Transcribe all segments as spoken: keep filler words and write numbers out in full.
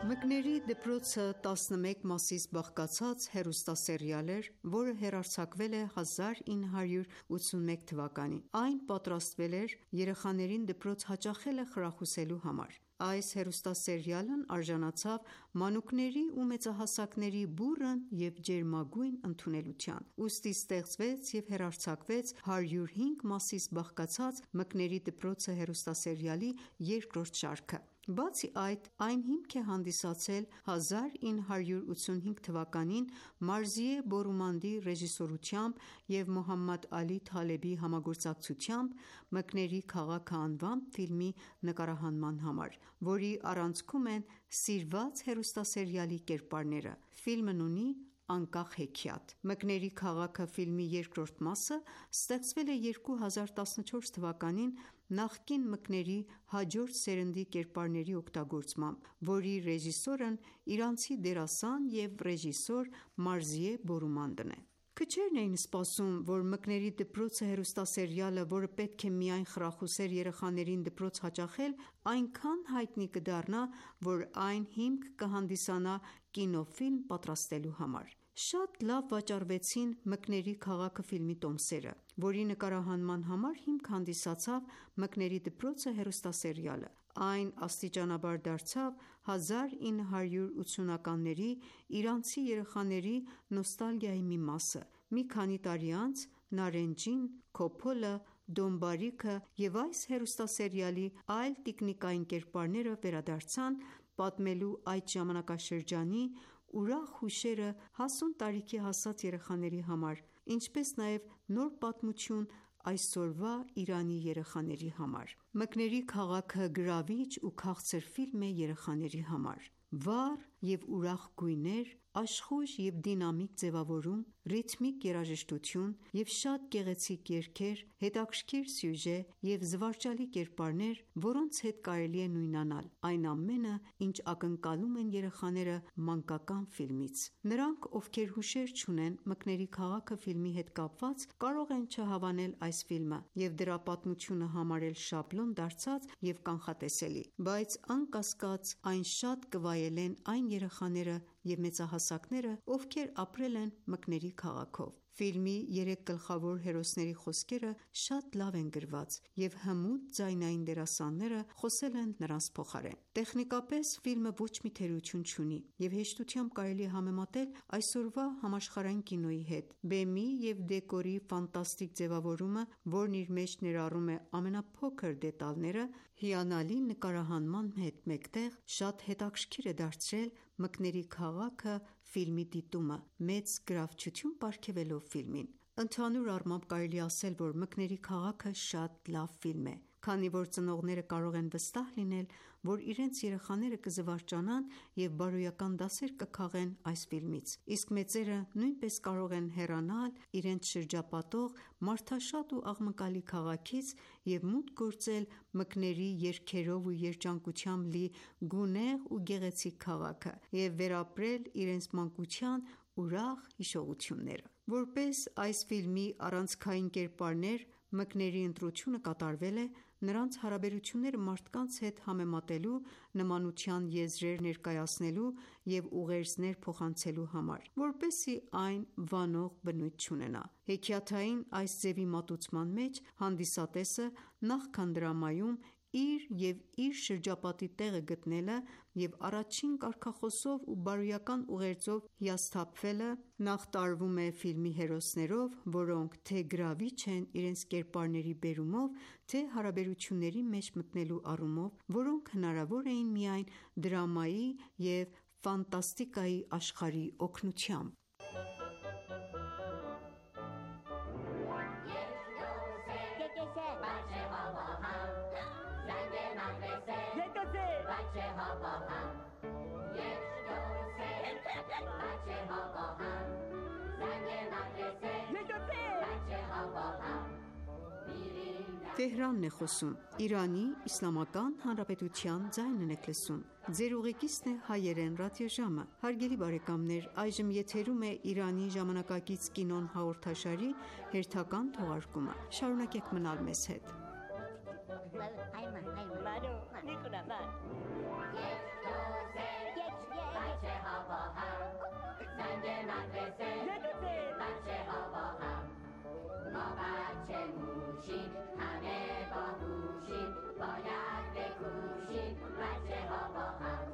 Մկների դպրոցը տասնմեկ մասից բաղկացած հեռուստասերիալ էր, որը հեռարձակվել է հազար ինը հարյուր ութսունմեկ թվականին։ Այն պատրաստվել էր երեխաներին դպրոց հաճախելը խրախուսելու համար։ Այս հեռուստասերիալն արժանացավ մանուկների ու մեծահասակների բուռն և ջերմագույն ընդունելության, ուստի ստեղծվեց և հեռարձակվեց հարյուր հինգ մասից բաղկացած «Մկների դպրոցը» հեռուստասերիալի երկրորդ շարքը։ Բացի այդ, այն հիմք է հանդիսացել հազար ինը հարյուր ութսունհինգ թվականին Մարզիե Բորումանդի ռեժիսորությամբ և Մոհամմադ Ալի Թալեբի համագործակցությամբ «Մկների քաղաքը» անվամբ ֆիլմի նկարահանման համար, որի առանցքում են սիրված հեռուստասերիալի կերպարները։ Ֆիլմն ունի անկախ հեքիաթ։ «Մկների քաղաքը» ֆիլմի երկրորդ մասը ստեղծվել է երկու հազար տասնչորս թվականին նախկին Մկների հաջորդ սերնդի կերպարների օգտագործմամբ, որի ռեժիսորն իրանցի դերասան և ռեժիսոր Մարզիե Բորումանդն է։ Քչերն էին սպասում, որ «Մկների դպրոցը» հեռուստասերիալը, որը պետք է միայն խրախուսեր երեխաներին դպրոց հաճախել, այնքան հայտնի կդառնա, որ այն հիմք կհանդիսանա կինոֆիլմ պատրաստելու համար։ Շատ լավ վաճառվեցին «Մկների քաղաքը» ֆիլմի տոմսերը, որի նկարահանման համար հիմք հանդիսացավ «Մկների դպրոցը» հեռուստասերիալը։ Այն աստիճանաբար դարձավ հազար ինը հարյուր ութսունականների իրանցի երեխաների նոստալգիայի մի մասը։ Մի քանի տարի անց Նարենջին, Քոփոլը, Դոնբարիքը և այս հեռուստասերիալի այլ տիկնիկային կերպարները վերադարձան՝ պատմելու այդ ժամանակաշրջանի ուրախ հուշերը հասուն տարիքի հասած երեխաների համար, ինչպես նաև նոր պատմություն այսօրվա Իրանի երեխաների համար։ «Մկների քաղաքը» գրավիչ ու քաղցր ֆիլմ է երեխաների համար։ Վառ և ուրախ գույներ, աշխույժ և դինամիկ ձևավորում, ռիթմիկ երաժշտություն և շատ գեղեցիկ երգեր, հետաքրքիր սյուժե և զվարճալի կերպարներ, որոնց հետ կարելի է նույնանալ, այն ամենը, ինչ ակնկալում են երեխաները մանկական ֆիլմից։ Նրանք, ովքեր հուշեր չունեն «Մկների քաղաքը» ֆիլմի հետ կապված, կարող են չհավանել այս ֆիլմը և դրա պատմությունը համարել շաբլոն դարձած և կանխատեսելի, բայց անկասկած, այն շատ կվայելեն այն երեխաները և մեծահասակները, ովքեր ապրել են Մկների քաղաքում։ Ֆիլմի երեք գլխավոր հերոսների խոսքերը շատ լավ են գրված, և հմուտ ձայնային դերասանները խոսել են նրանց փոխարեն։ Տեխնիկապես ֆիլմը ոչ մի թերություն չունի, և հեշտությամբ կարելի է համեմատել այսօրվա համաշխարհային կինոյի հետ։ Բեմի և դեկորի ֆանտաստիկ ձևավորումը, որն իր մեջ ներառում է ամենափոքր դետալները, հիանալի նկարահանման հետ մեկտեղ, շատ հետաքրքիր է դարձրել «Մկների քաղաքը» ֆիլմի դիտումը՝ մեծ գրավչություն պարգևելով ֆիլմին։ Ընդհանուր առմամբ կարելի է ասել, որ «Մկների քաղաքը» շատ լավ ֆիլմ է, քանի որ ծնողները կարող են վստահ լինել, որ իրենց երեխաները կզվարճանան և բարոյական դասեր կքաղեն այս ֆիլմից, իսկ մեծերը նույնպես կարող են հեռանալ իրենց շրջապատող մարդաշատ ու աղմկալի քաղաքից և մուտք գործել մկների երգերով ու երջանկությամբ լի գունեղ ու գեղեցիկ քաղաքը և վերապրել իրենց մանկության ուրախ հիշողությունները։ Որպես այս ֆիլմի առանցքային կերպարներ, մկների ընտրությունը կատարվել է նրանց հարաբերությունները մարդկանց հետ համեմատելու, նմանության եզրեր ներկայացնելու և ուղերձներ փոխանցելու համար, որպեսզի այն վանող բնույթ չունենա։ Հեքիաթային այս ձևի մատուցման մեջ հանդիսատեսը, նախքան դրամայում, իր և իր շրջապատի տեղը գտնելը և առաջին կարգախոսով ու բարոյական ուղերձով հիասթափվելը նախ տարվում է ֆիլմի հերոսներով, որոնք թե գրավիչ են իրենց կերպարների բերումով, թե հարաբերությունների մեջ մտնելու առումով, որոնք հնարավոր էին միայն դրամայի և ֆանտաստիկայի աշխարհի օգնությամբ։ باشین همه باهوشین باید بکوشین بچه ها با هم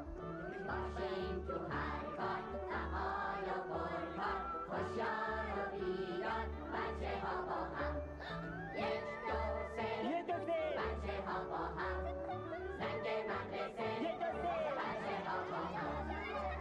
باشین تو هر کار فعال و پرکار هوشیار و بیدار بچه ها با هم یک دو سه یک دو سه بچه ها با هم زنگ مدرسه یک دو سه بچه ها با هم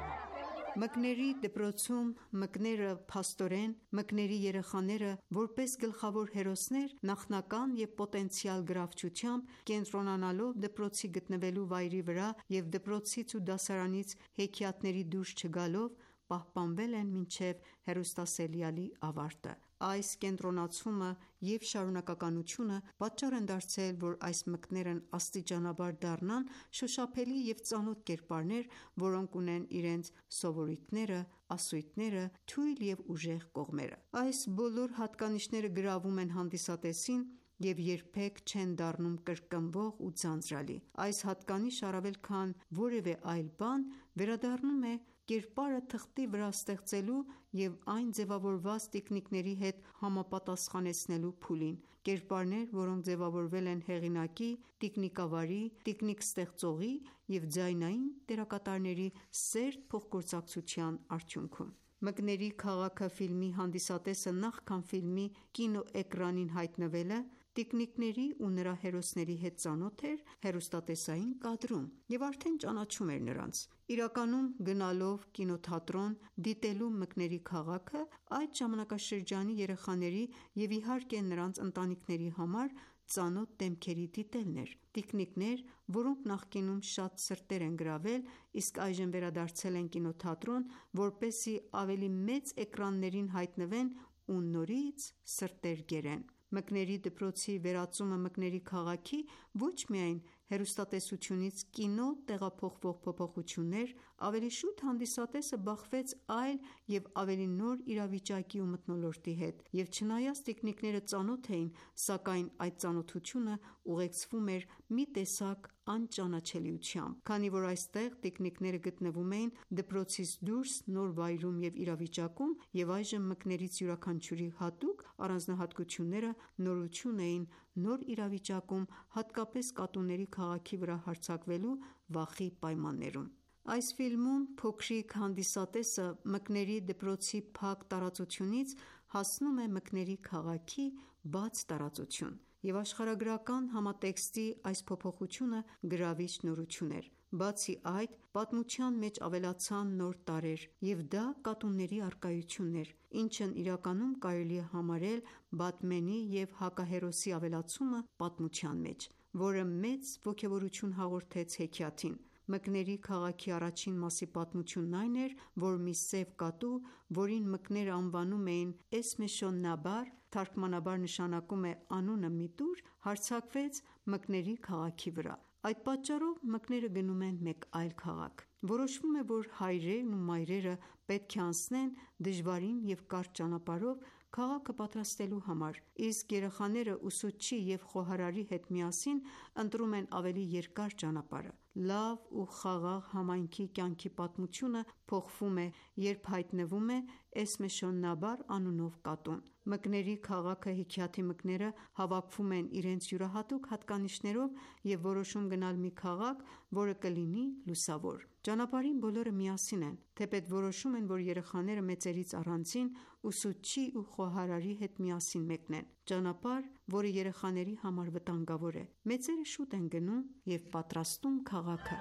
Մկների դպրոցում մկները փաստորեն մկների երեխաները որպես գլխավոր հերոսներ նախնական և պոտենցիալ գրավչությամբ կենտրոնանալով դպրոցի գտնվելու վայրի վրա և դպրոցից ու դասարանից հեքիաթների դուրս չգալով պահպանվել են մինչև հեռուստասերիալի ավարտը։ Այս կենտրոնացումը և շարունակականությունը պատճառ են դարձել, որ այս մկներն աստիճանաբար դառնան շոշափելի և ծանոթ կերպարներ, որոնք ունեն իրենց սովորույթները, ասույթները, թույլ և ուժեղ կողմերը։ Այս բոլոր հատկանիշները գրավում են հանդիսատեսին և երբեք չեն դառնում կրկնվող ու ձանձրալի։ Այս հատկանիշը առավել քան որևէ այլ բան վերադառնում է կերպարը թղթի վրա ստեղծելու և այն ձևավորված տիկնիկների հետ համապատասխանեցնելու փուլին։ Կերպարներ, որոնք ձևավորվել են հեղինակի, տիկնիկավարի, տիկնիկ ստեղծողի և ձայնային դերակատարների սերտ փոխգործակցության արդյունքում։ Մկների քաղաքը ֆիլմի հանդիսատեսը նախքան ֆիլմի կինոէկրանին հայտնվելը տիկնիկների ու նրա հերոսների հետ ծանոթ էր հեռուստատեսային կադրում և արդեն ճանաչում էր նրանց։ Իրականում գնալով կինոթատրոն դիտելու Մկների քաղաքը այդ ժամանակաշրջանի երեխաների և իհարկե նրանց ընտանիքների համար ծանոթ դեմքերի դիտելն էր։ Տիկնիկներ, որոնք նախկինում շատ սրտեր են գրավել, իսկ այժմ վերադարձել են կինոթատրոն, որպեսզի ավելի մեծ էկրաններին հայտնվեն ու նորից սրտեր կերեն։ Մկների դպրոցի վերածումը Մկների քաղաքի ոչ միայն հեռուստատեսությունից կինո տեղափոխվող փոփոխություններ, ավելի շուտ հանդիսատեսը բախվեց այլ և ավելի նոր իրավիճակի ու մթնոլորտի հետ, և չնայած տիկնիկները ծանոթ էին, սակայն այդ ծանոթությունը ուղեկցվում էր մի տեսակ անճանաչելիությամբ, քանի որ այստեղ տիկնիկները գտնվում էին դպրոցից դուրս նոր վայրում և իրավիճակում, և այժմ մկներից յուրաքանչյուրի հատուկ առանձնահատկությունները նորություն էին նոր իրավիճակում, հատկապես կատուների քաղաքի վրա հարձակվելու վախի պայմաններում։ Այս ֆիլմում փոքրիկ հանդիսատեսը մկների դպրոցի փակ տարածությունից հասնում է մկների քաղաքի բաց տարածություն, և աշխարհագրական համատեքստի այս փոփոխությունը գրավիչ նորություն էր։ Բացի այդ, պատմության մեջ ավելացան նոր տարրեր, և դա կատուների առկայությունն էր, ինչն իրականում կարելի է համարել Բաթմենի և հակահերոսի ավելացումը պատմության մեջ, որը մեծ ոգևորություն հաղորդեց հեքիաթին։ Մկների քաղաքի առաջին մասի պատմությունն այն էր, որ մի սև կատու, որին մկները անվանում էին Էսմեշոհ-Նաբար, թարգմանաբար նշանակում է անունը մի տուր, հարձակվեց Մկների քաղաքի վրա։ Այդ պատճառով մկները գնում են մեկ այլ քաղաք։ Որոշվում է, որ հայրերն ու մայրերը պետք է անցնեն դժվարին և կարճ ճանապարհով քաղաքը պատրաստելու համար, իսկ երեխաները ուսուցչի և խոհարարի հետ միասին ընտրում են ավելի երկար ճանապարհը։ Լավ ու խաղաղ համայնքի կյանքի պատմությունը փոխվում է, երբ հայտնվում է Էսմեշոհ-Նաբար անունով կատուն։ Մկների քաղաքը հեքիաթի մկները հավաքվում են իրենց յուրահատուկ հատկանիշներով և որոշում գնալ մի քաղաք, որը կլինի լուսավոր։ Ճանապարհին բոլորը միասին են, թեպետ որոշում են, որ երեխաները մեծերից առանձին ուսուցչի ու խոհարարի հետ միասին մեկնեն։ Ճանապարհ, որը երեխաների համար վտանգավոր է։ Մեծերը շուտ են գնում և պատրաստում քաղաքը։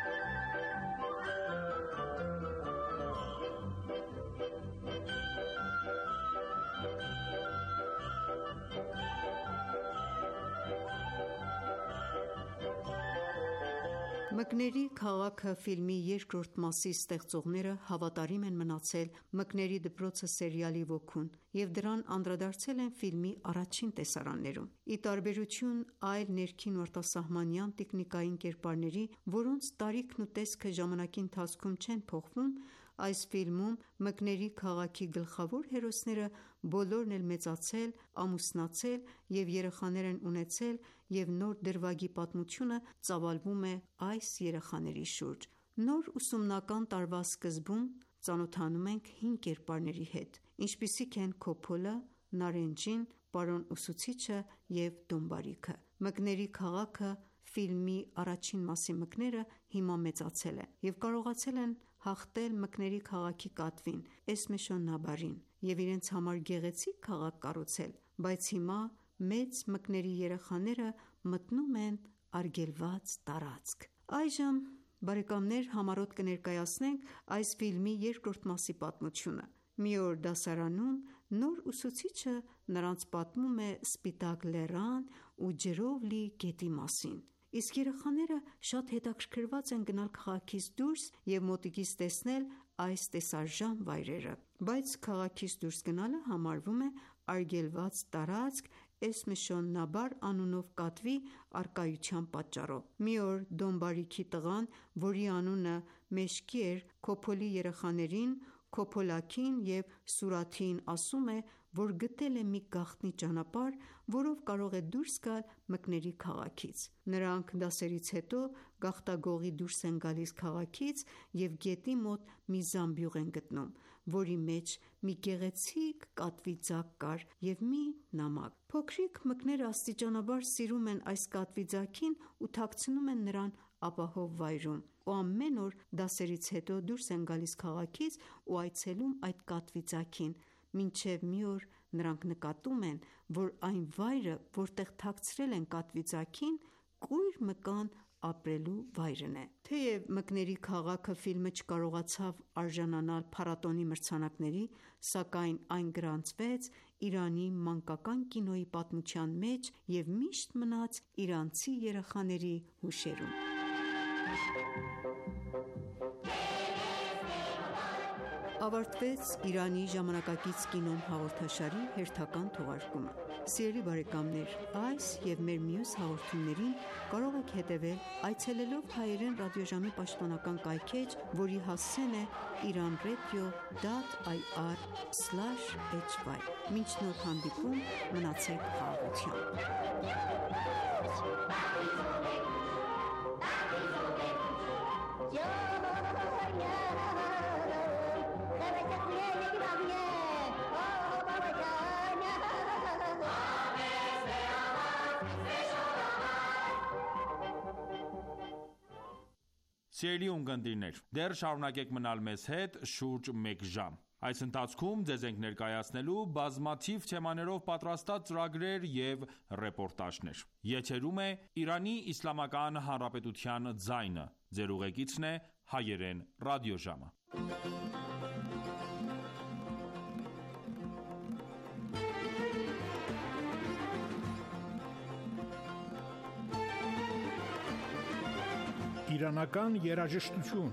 Մկների քաղաքը ֆիլմի երկրորդ մասի ստեղծողները հավատարիմ են մնացել Մկների դպրոցը սերիալի ոգուն և դրան անդրադարձել են ֆիլմի առաջին տեսարաններում։ Ի տարբերություն այլ ներքին ու արտասահմանյան տիկնիկային կերպարների, որոնց տարիքն ու տեսքը ժամանակի ընթացքում չեն փոխվում, այս ֆիլմում Մկների քաղաքի գլխավոր հերոսները բոլորն էլ մեծացել, ամուսնացել և երեխաներ են ունեցել, և նոր դրվագի պատմությունը ծավալվում է այս երեխաների շուրջ։ Նոր ուսումնական տարվա սկզբում ծանոթանում ենք հին կերպարների հետ, ինչպիսիք են Քոփոլը, Նարենջին, Պարոն ուսուցիչը և Դոմբարիքը։ Մկների քաղաքը ֆիլմի առաջին մասի մկները հիմա մեծացել են և կարողացել են հաղթել Մկների քաղաքի կատվին՝ Էսմեշոն Նաբարին և իրենց համար գեղեցիկ քաղաք կառուցել, բայց հիմա մեծ մկների երեխաները մտնում են արգելված տարածք։ Այժմ համառոտ կներկայացնենք այս ֆիլմի երկրորդ մասի պատմությունը։ Մի օր դասարանում նոր ուսուցիչը նրանց պատմում է Սպիտակ լեռան ու ջրով լի գետի մասին, իսկ երեխաները շատ հետաքրքրված են գնալ քաղաքից դուրս և մոտիկից տեսնել այս տեսարժան վայրերը, բայց քաղաքից դուրս գնալը համարվում է արգելված տարածք Էսմեշոն Նաբար անունով կատվի առկայության պատճառով։ Մի օր Դոմբարիքի տղան, որի անունը Մեշկի էր, Քոփոլի երեխաներին Քոփոլաքին և Սուրաթիին ասում է, որ գտել է մի գաղտնի ճանապարհ, որով կարող է դուրս գալ Մկների քաղաքից։ Նրանք դասերից հետո գաղտագողի դուրս են գալիս քաղաքից և գետի մոտ մի զամբյուղ են գտնում, որի մեջ մի գեղեցիկ կատվի ձագ կար և մի նամակ։ Փոքրիկ մկները աստիճանաբար սիրում են այս կատվի ձագին ու թաքցնում են նրան ապահով վայրում ու ամեն օր դասերից հետո դուրս են գալիս քաղաքից ու այցելում այդ կատվի ձագին, մինչև մի օր նրանք նկատում են, որ այն վայրը, որտեղ թաքցրել են կատվի ձագին, կույր մկան ապրելու վայրն է։ Թեև Մկների քաղաքը ֆիլմը չկարողացավ արժանանալ փառատոնի մրցանակների, սակայն այն գրանցվեց Իրանի մանկական կինոյի պատմության մեջ և միշտ մնաց իրանցի երեխաների հուշերում։ Ավարտվեց «Իրանի ժամանակակից կինոն» հաղորդաշարի հերթական թողարկումը։ Սիրելի բարեկամներ, այս և մեր մյուս հաղորդումներին կարող եք հետևել այցելելով հայերեն ռադիոժամի պաշտոնական կայքէջ, որի հասցեն է իրանradio դոտ այ առ սլաշ էյչ վայ։ Մինչ նոր հանդիպում, մնացեք Սիրելի ունկնդիրներ, դեռ շարունակեք մնալ մեզ հետ շուրջ մեկ ժամ։ Այս ընթացքում ձեզ ենք ներկայացնելու բազմաթիվ թեմաներով պատրաստած ծրագրեր և ռեպորտաժներ։ Եթերում է Իրանի Իսլամական Հանրապետության ձայնը։ Ձեր ուղեկիցն է հայերեն ռադիոժամը։ Իրանական երաժշտություն։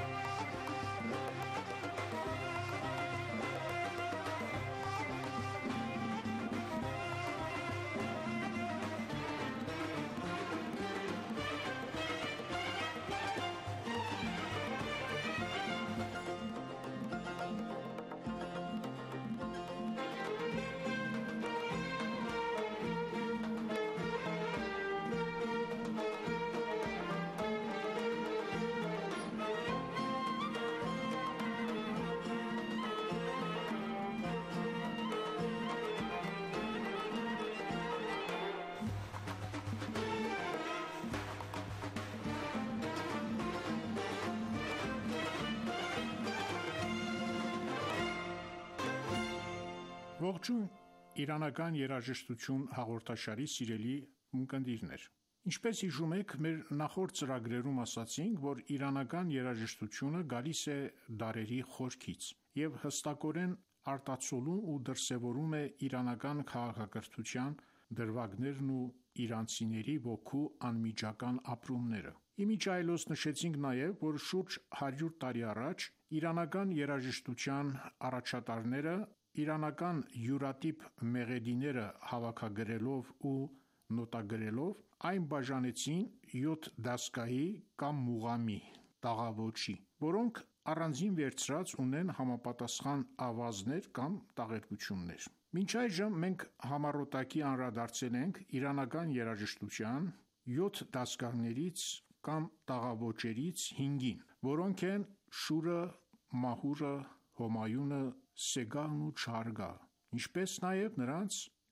Ողջույն իրանական երաժշտություն հաղորդաշարի սիրելի ունկնդիրներ։ Ինչպես հիշում եք, մեր նախորդ ծրագրերում ասացինք, որ իրանական երաժշտությունը գալիս է դարերի խորքից և հստակորեն արտացոլում ու դրսևորում է իրանական քաղաքակրթության դրվագներն ու իրանցիների ոգու անմիջական ապրումները։ Իմիջ այլոց նշեցինք նաև, որ շուրջ հարյուր տարի առաջ իրանական երաժշտության առաջատարները իրանական յուրատիպ մեղեդիները հավաքագրելով ու նոտագրելով այն բաժանեցին յոթ դասկայի կամ մուղամի (տաղավոճի), որոնք առանձին վերցրած ունեն համապատասխան ավազներ կամ տաղերկություններ։ Մինչ այժմ մենք համառոտակի անդրադարձել ենք իրանական երաժշտության յոթ դասկաներից կամ տաղավոճերից հինգին, որոնք են շուրը, մահուրը, հոմայունը, սեգահն ու չհարգահը, ինչպես նաև նրանց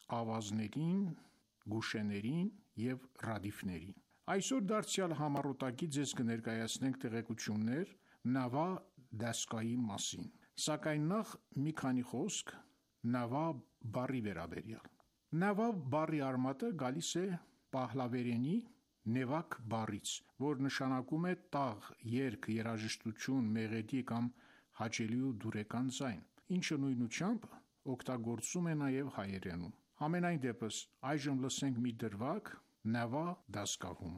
ավազներին, գուշեներին և ռադիֆներին։ Այսօր դարձյալ համառոտակի ձեզ կներկայացնենք տեղեկություններ Նավա դասկայի մասին, սակայն նախ մի քանի խոսք Նավա բառի վերաբերյալ։ Նավա բառի արմատը գալիս է պահլավերենի նևակ բառից, որ նշանակում է տաղ, երգ, երաժշտություն, մեղեդի կամ հաճելի ու դուրեկան ձայն, ինչը նույնությամբ օգտագործում է նաև հայերենում։ Համենայն դեպս, այժմ լսենք մի դրվագ Նավա դասկահում։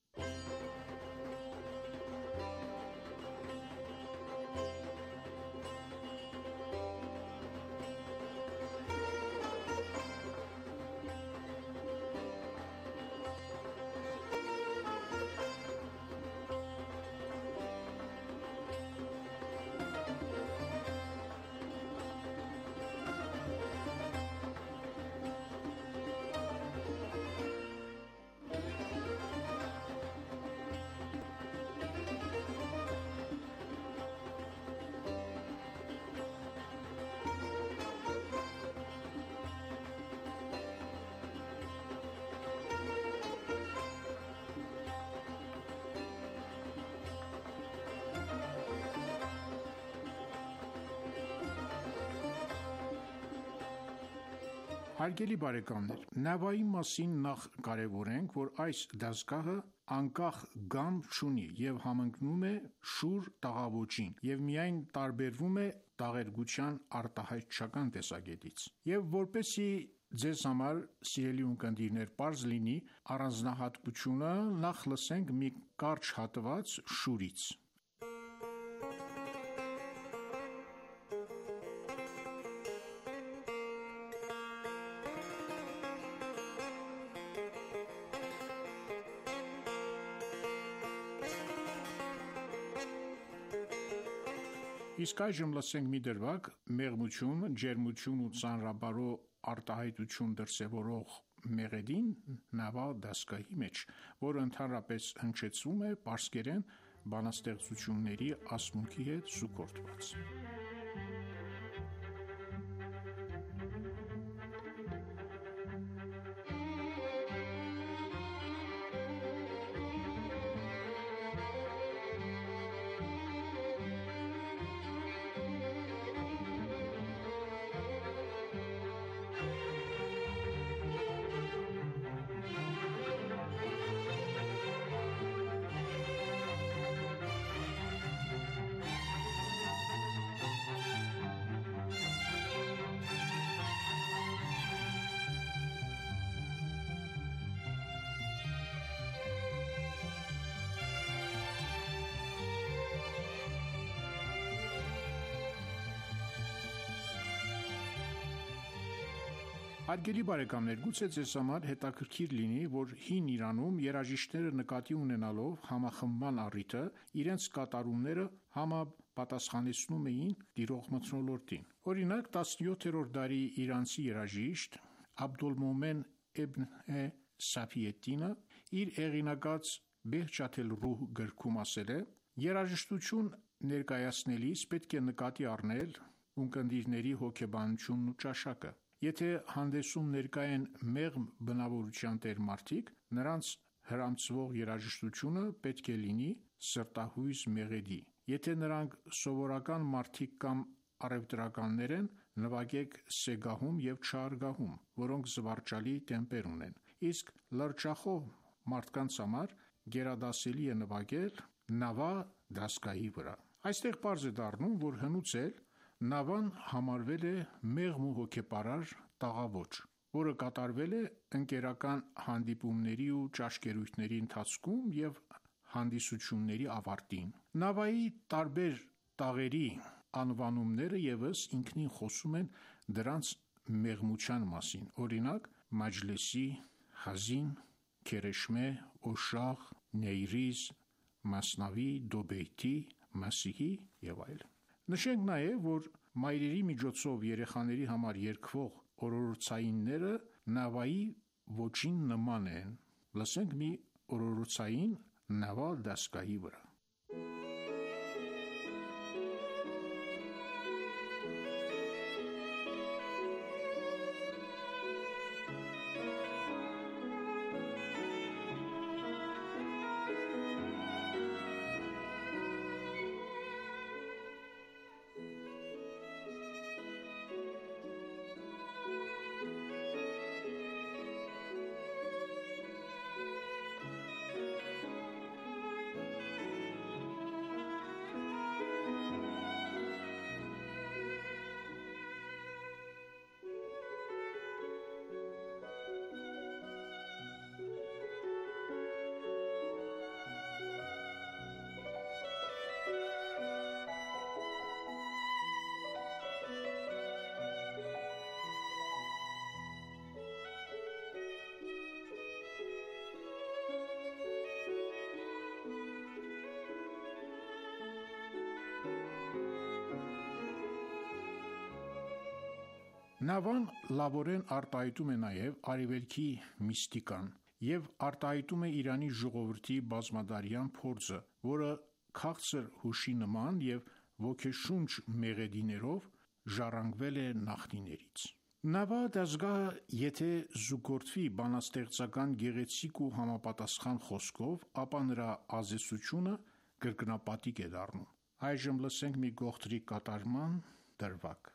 Հարգելի բարեկամներ, Նավայի մասին նախ կարևորենք, որ այս դասգահը անկախ գամ չունի և համընկնում է շուր տաղավոճին և միայն տարբերվում է տաղերգության արտահայտչական տեսակետից։ Եվ որպեսզի ձեզ համար, սիրելի ունկնդիրներ, պարզ լինի առանձնահատկությունը, նախ լսենք մի կարճ հատված շուրից։ Իսկ այժմ լսենք մի դրվագ մեղմություն, ջերմություն ու ծանրաբարո արտահայտություն դրսևորող մեղեդին Նավա դասկայի մեջ, որը ընդհանրապես հնչեցվում է պարսկերեն բանաստեղծությունների ասմունքի հետ սուգորդված։ Հարգելի բարեկամներ, գուցե ձեզ համար հետաքրքիր լինի, որ հին Իրանում երաժիշտները նկատի ունենալով համախմբման առիթը, իրենց կատարումները համապատասխանեցնում էին տիրող մթնոլորտին։ Օրինակ, տասնյոթերորդ դարի իրանցի երաժիշտ Աբդոլմոմեն Էբն Սաֆիեդդինը իր հեղինակած Բեհջաթ ալ-Ռուհ գրքում ասել է. երաժշտություն ներկայացնելիս պետք է նկատի առնել ունկնդիրների հոգեբանությունն ու ճաշակը։ Եթե հանդեսում ներկա են մեղմ բնավորության տեր մարդիկ, նրանց հրամցվող երաժշտությունը պետք է լինի սրտահույզ մեղեդի։ Եթե նրանք սովորական մարդիկ կամ առևտրականներ են, նվագեք սեգահում և չհարգահում, որոնք զվարճալի տեմպեր ունեն։ Իսկ լրջախոհ մարդկանց համար գերադասելի է նվագել Նավա դասկայի վրա։ Այստեղ պարզ է դառնում, որ հնուց էլ Նավան համարվել է մեղմ ու հոգեպարար տաղավոճ, որը կատարվել է ընկերական հանդիպումների ու ճաշկերույթների ընթացքում և հանդիսությունների ավարտին։ Նավայի տարբեր տաղերի անվանումները ևս ինքնին խոսում են դրանց մեղմության մասին, օրինակ՝ Մաջլիսի, Խազին, Քերեշմե, Օշաղ, Նեյրիզ, Մասնավի, Դոբեյթի, Մասիհի և այլն։ Նշենք նաև, որ մայրերի միջոցով երեխաների համար երգվող օրորոցայինները Նավայի ոճին նման են։ Լսենք մի օրորոցային Նավա դասկայի վրա։ Նավան լավորեն արտահայտում է նաև արևելքի միստիկան և արտահայտում է Իրանի ժողովրդի բազմադարյան փորձը, որը քաղցր հուշի նման և ոգեշունչ մեղեդիներով ժառանգվել է նախնիներից։ Նավա դաստգահը, եթե զուգորդվի բանաստեղծական գեղեցիկ ու համապատասխան խոսքով, ապա նրա ազդեցությունը կրկնապատիկ է դառնում։ Այժմ լսենք մի գողտրի կատարման դրվագ։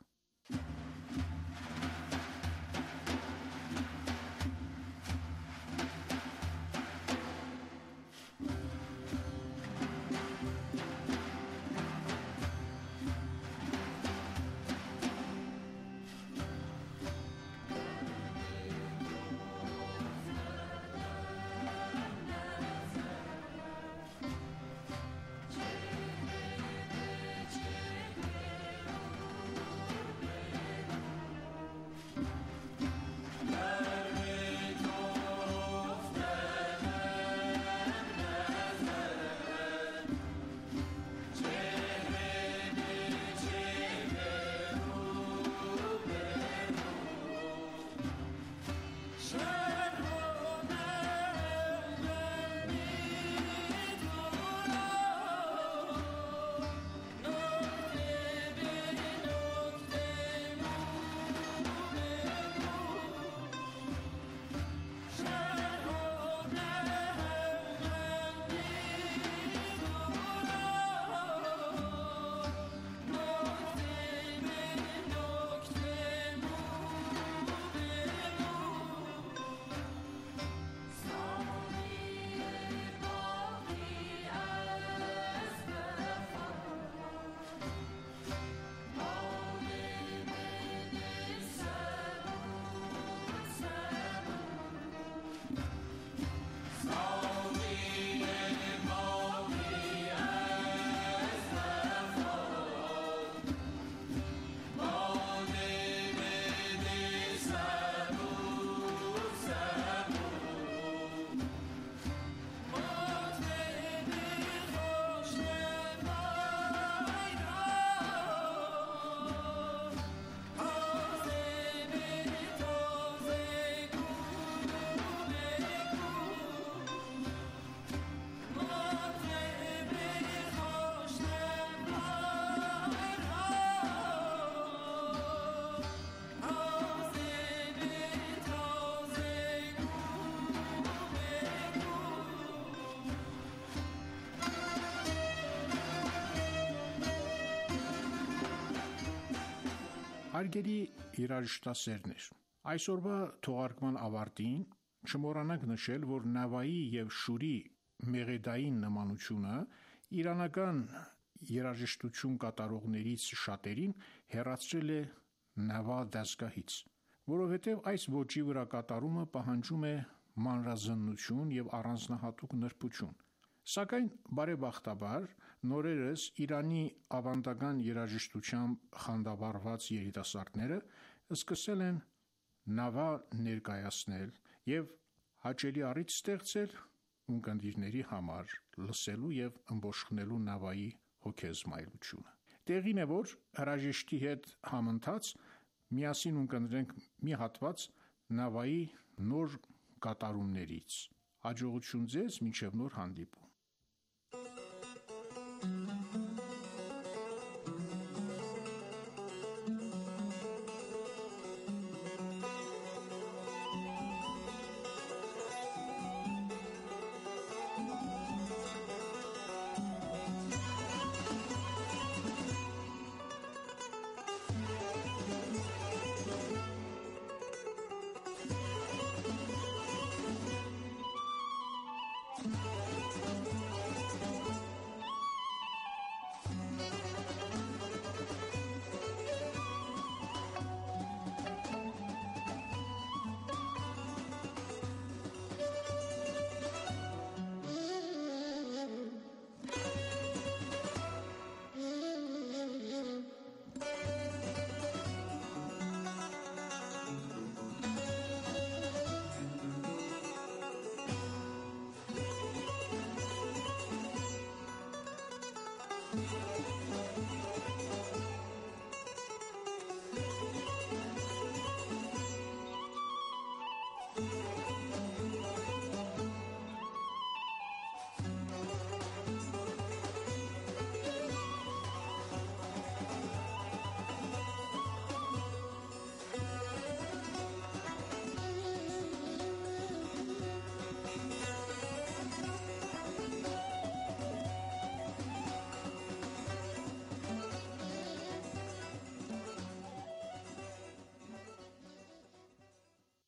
Հարգելի երաժշտասերներ, այսօրվա թողարկման ավարտին չմոռանանք նշել, որ նավայի և շուրի մեղեդային նմանությունը իրանական երաժշտություն կատարողներից շատերին հեռացրել է նավա դաստգահից, որովհետև այս ոճի վրա կատարումը պահանջում է մանրազննություն և առանձնահատուկ նրբություն։ Սակայն բարեբախտաբար նորերս Իրանի ավանդական երաժշտությամբ խանդավառված երիտասարդները սկսել են նավա ներկայացնել և հաճելի առիթ ստեղծել ունկնդիրների համար լսելու և ըմբոշխնելու նավայի հոգեզմայլությունը։ Տեղին է, որ հրաժեշտի հետ համընթաց միասին ունկնդրենք մի հատված նավայի նոր կատարումներից։ Հաջողություն ձեզ, մինչև նոր հանդիպում։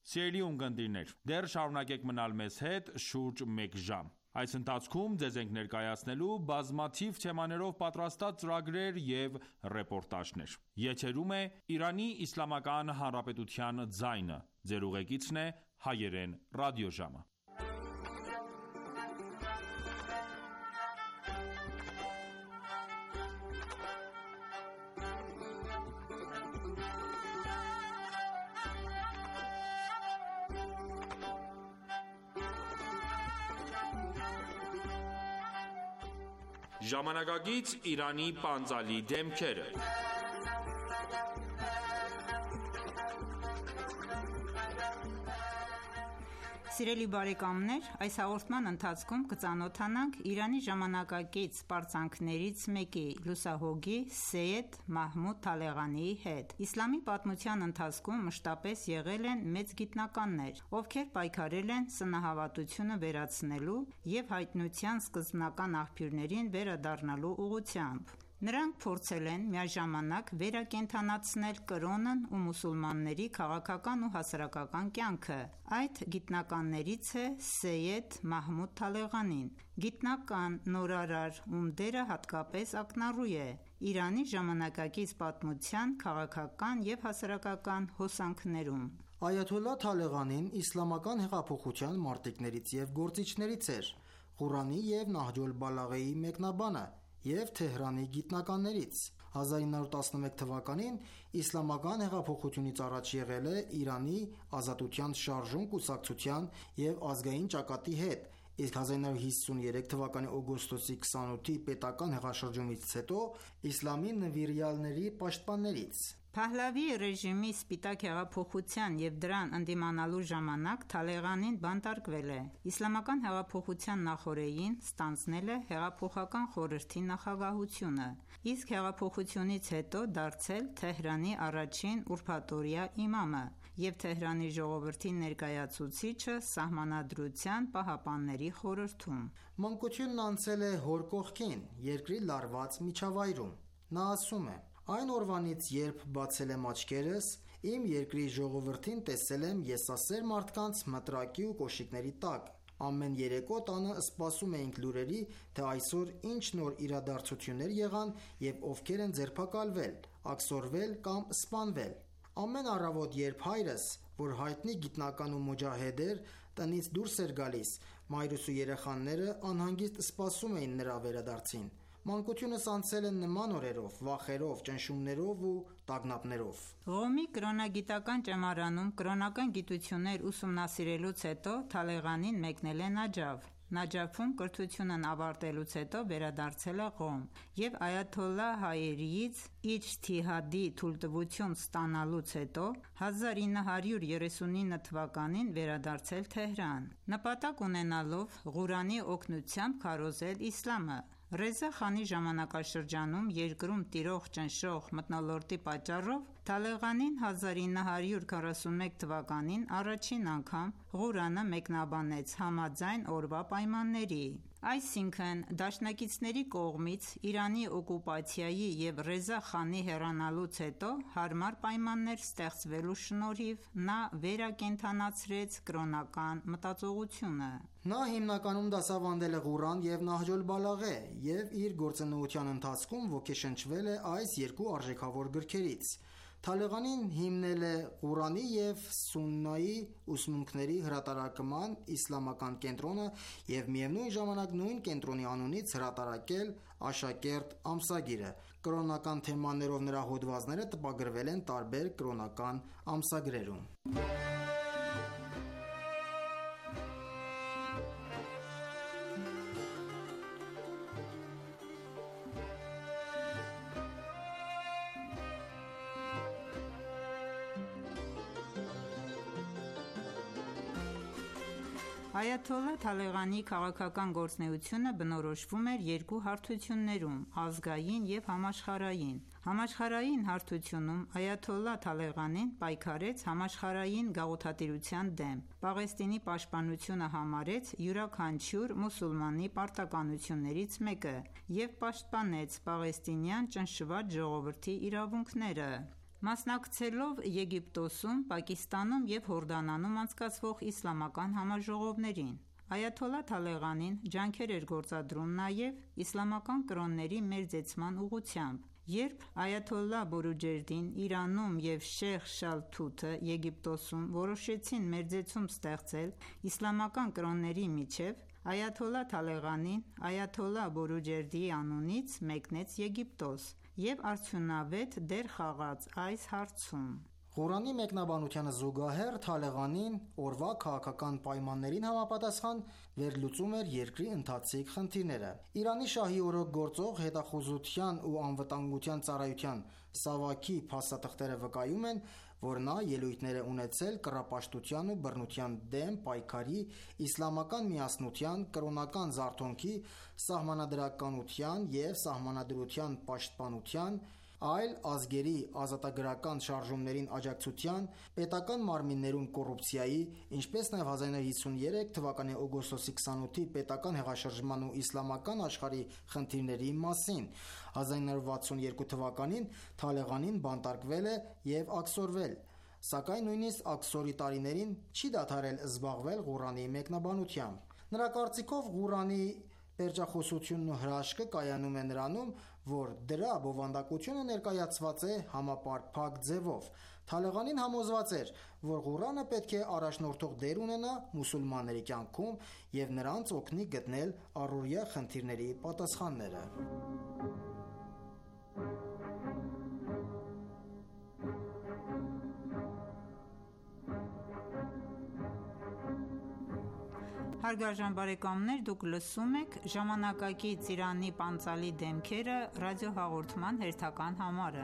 Սիրելի ունկնդիրներ, դեռ շարունակեք մնալ մեզ հետ շուրջ մեկ ժամ։ Այս ընթացքում ձեզ ենք ներկայացնելու բազմաթիվ թեմաներով պատրաստած ծրագրեր և ռեպորտաժներ։ Եթերում է Իրանի Իսլամական Հանրապետության ձայնը։ Ձեր ուղեկիցն է Հայերեն ռադիոժամը։ Ժամանակակից Իրանի պանծալի դեմքերը։ Սիրելի բարեկամներ, այս հաղորդման ընթացքում կծանոթանանք Իրանի ժամանակակից պարծանքներից մեկի՝ լուսահոգի Սեյեդ Մահմուդ Թալեղանիի հետ։ Իսլամի պատմության ընթացքում մշտապես եղել են մեծ գիտնականներ, ովքեր պայքարել են սնահավատությունը վերացնելու և հայտնության սկզբնական աղբյուրներին վերադառնալու ուղղությամբ։ Նրանք փորձել են միաժամանակ վերակենդանացնել կրոնն ու մուսուլմանների քաղաքական ու հասարակական կյանքը։ Այդ գիտնականներից է Սեյեդ Մահմուդ Թալեղանին, գիտնական, նորարար, ում դերը հատկապես ակնառու է Իրանի ժամանակակից պատմության քաղաքական և հասարակական հոսանքներում։ Այաթոլլահ Թալեղանին իսլամական հեղափոխության մարտիկներից և գործիչներից էր, Ղուրանի և Նահջ օլ-Բալաղեի մեկնաբանը և Թեհրանի գիտնականներից։ հազար ինը հարյուր տասնմեկ թվականին իսլամական հեղափոխությունից առաջ եղել է Իրանի ազատության շարժում կուսակցության և ազգային ճակատի հետ, իսկ հազար ինը հարյուր հիսուներեք թվականի օգոստոսի քսանութի պետական հեղաշրջումից հետո իսլամի նվիրյալների պաշտպաններից։ Փահլավի ռեժիմի սպիտակ հեղափոխության և դրան ընդդիմանալու ժամանակ Թալեղանին բանտարկվել է։ Իսլամական հեղափոխության նախօրեին ստանձնել է հեղափոխական խորհրդի նախագահությունը, իսկ հեղափոխությունից հետո դարձել Թեհրանի առաջին ուրբաթօրյա իմամը և Թեհրանի ժողովրդի ներկայացուցիչը Սահմանադրության պահապանների խորհրդում։ Մանկությունն անցել է հոր կողքին, երկրի լարված միջավայրում։ Նա ասում է. «Այն օրվանից, երբ բացել եմ աչքերս, իմ երկրի ժողովրդին տեսել եմ եսասեր մարդկանց մտրակի ու կոշիկների տակ։ Ամեն երեկո տանը սպասում էինք լուրերի, թե այսօր ինչ նոր իրադարձություններ եղան և ովքեր են ձերբակալվել, աքսորվել կամ սպանվել։ Ամեն առավոտ, երբ հայրս, որ հայտնի գիտնական ու մոջահեդ էր, տնից դուրս էր գալիս, մայրս ու երեխաները անհանգիստ սպասում էին նրա վերադարձին։ Մանկությունս անցել է նման օրերով, վախերով, ճնշումներով ու տագնապներով»։ Ղոմի կրոնագիտական ճեմարանում կրոնական գիտություններ ուսումնասիրելուց հետո Թալեղանին մեկնել է Նաջաֆ։ Նաջաֆում կրթությունն ավարտելուց հետո վերադարձել է Ղոմ և այաթոլլահ Հայերիից իջթիհադի թույլտվություն ստանալուց հետո հազար ինը հարյուր երեսունինը թվականին վերադարձել Թեհրան՝ նպատակ ունենալով Ղուրանի օգնությամբ քարոզել իսլամը։ Ռեզա խանի ժամանակաշրջանում երկրում տիրող ճնշող մթնոլորտի պատճառով Թալեղանին հազար ինը հարյուր քառասունմեկ թվականին առաջին անգամ Ղուրանը մեկնաբանեց համաձայն օրվա պայմանների։ Այսինքն՝ դաշնակիցների կողմից Իրանի օկուպացիայի և Ռեզա խանի հեռանալուց հետո հարմար պայմաններ ստեղծվելու շնորհիվ նա վերակենդանացրեց կրոնական մտածողությունը։ Նա հիմնականում դասավանդել է Ղուրան և Նահջ օլ-Բալաղե և իր գործունեության ընթացքում ոգեշնչվել է այս երկու արժեքավոր գրքերից։ Թալեղանին հիմնել է Ղուրանի և Սուննայի ուսմունքների հրատարակման իսլամական կենտրոնը և միևնույն ժամանակ նույն կենտրոնի անունից հրատարակել «Աշակերտ» ամսագիրը։ Կրոնական թեմաներով նրա հոդվածները տպագրվել են տարբեր կրոնական ամսագրերում։ Այաթոլլահ Թալեղանիի քաղաքական գործունեությունը բնորոշվում էր երկու հարթություններում՝ ազգային և համաշխարհային։ Համաշխարհային հարթությունում այաթոլլահ Թալեղանին պայքարեց համաշխարհային գաղութատիրության դեմ, Պաղեստինի պաշտպանությունը համարեց յուրաքանչյուր մուսուլմանի պարտականություններից մեկը և պաշտպանեց պաղեստինյան ճնշված ժողովրդի իրավունքները։ Մասնակցելով Եգիպտոսում, Պակիստանում և Հորդանանում անցկացվող իսլամական համաժողովներին, այաթոլլահ Թալեղանին ջանքեր էր գործադրում նաև իսլամական կրոնների մերձեցման ուղղությամբ: Երբ այաթոլլահ Բորուջերդին Իրանում և Շեյխ Շալթութը Եգիպտոսում որոշեցին մերձեցում ստեղծել իսլամական կրոնների միջև, այաթոլլահ Թալեղանին այաթոլլահ Բորուջերդիի անունից մեկնեց Եգիպտոս և արդյունավետ դեր խաղաց այս հարցում: Ղուրանի մեկնաբանությանը զուգահեռ Թալեղանին օրվա քաղաքական պայմաններին համապատասխան վերլուծում էր երկրի ընթացիկ խնդիրները: Իրանի շահի օրոք գործող հետախուզության ու անվտանգության ծառայության Սավաքի փաստաթղթերը վկայում են, որ նա ելույթներ է ունեցել կռապաշտության ու բռնության դեմ պայքարի, իսլամական միասնության, կրոնական զարթոնքի, սահմանադրականության և սահմանադրության պաշտպանության, այլ ազգերի ազատագրական շարժումներին աջակցության, պետական մարմիններում կոռուպցիայի, ինչպես նաև հազար նոր հիսուն երեք թվականի օգոստոսի քսանութի պետական հեղաշրջման ու իսլամական աշխարհի խնդիրների մասին: հազար նոր վաթսուն երկու թվականին Թալեղանին բանտարկվել է և աքսորվել, սակայն նույնիսկ աքսորի տարիներին չի դադարել զբաղվել Ղուրանի մեկնաբանությամբ: Նրա կարծիքով Ղուրանի պերճախոսությունն ու հրաշքը կայանում է նրանում, որ դրա բովանդակությունը ներկայացված է համապարփակ ձևով: Թալեղանին համոզված էր, որ Ղուրանը պետք է առաջնորդող դեր ունենա մուսուլմանների կյանքում և նրանց օգնի գտնել առօրյա խնդիրների պատասխանները: Հարգարժան բարեկամներ, դուք լսում եք «Ժամանակակից Իրանի պանծալի դեմքերը» ռադիոհաղորդման հերթական համարը: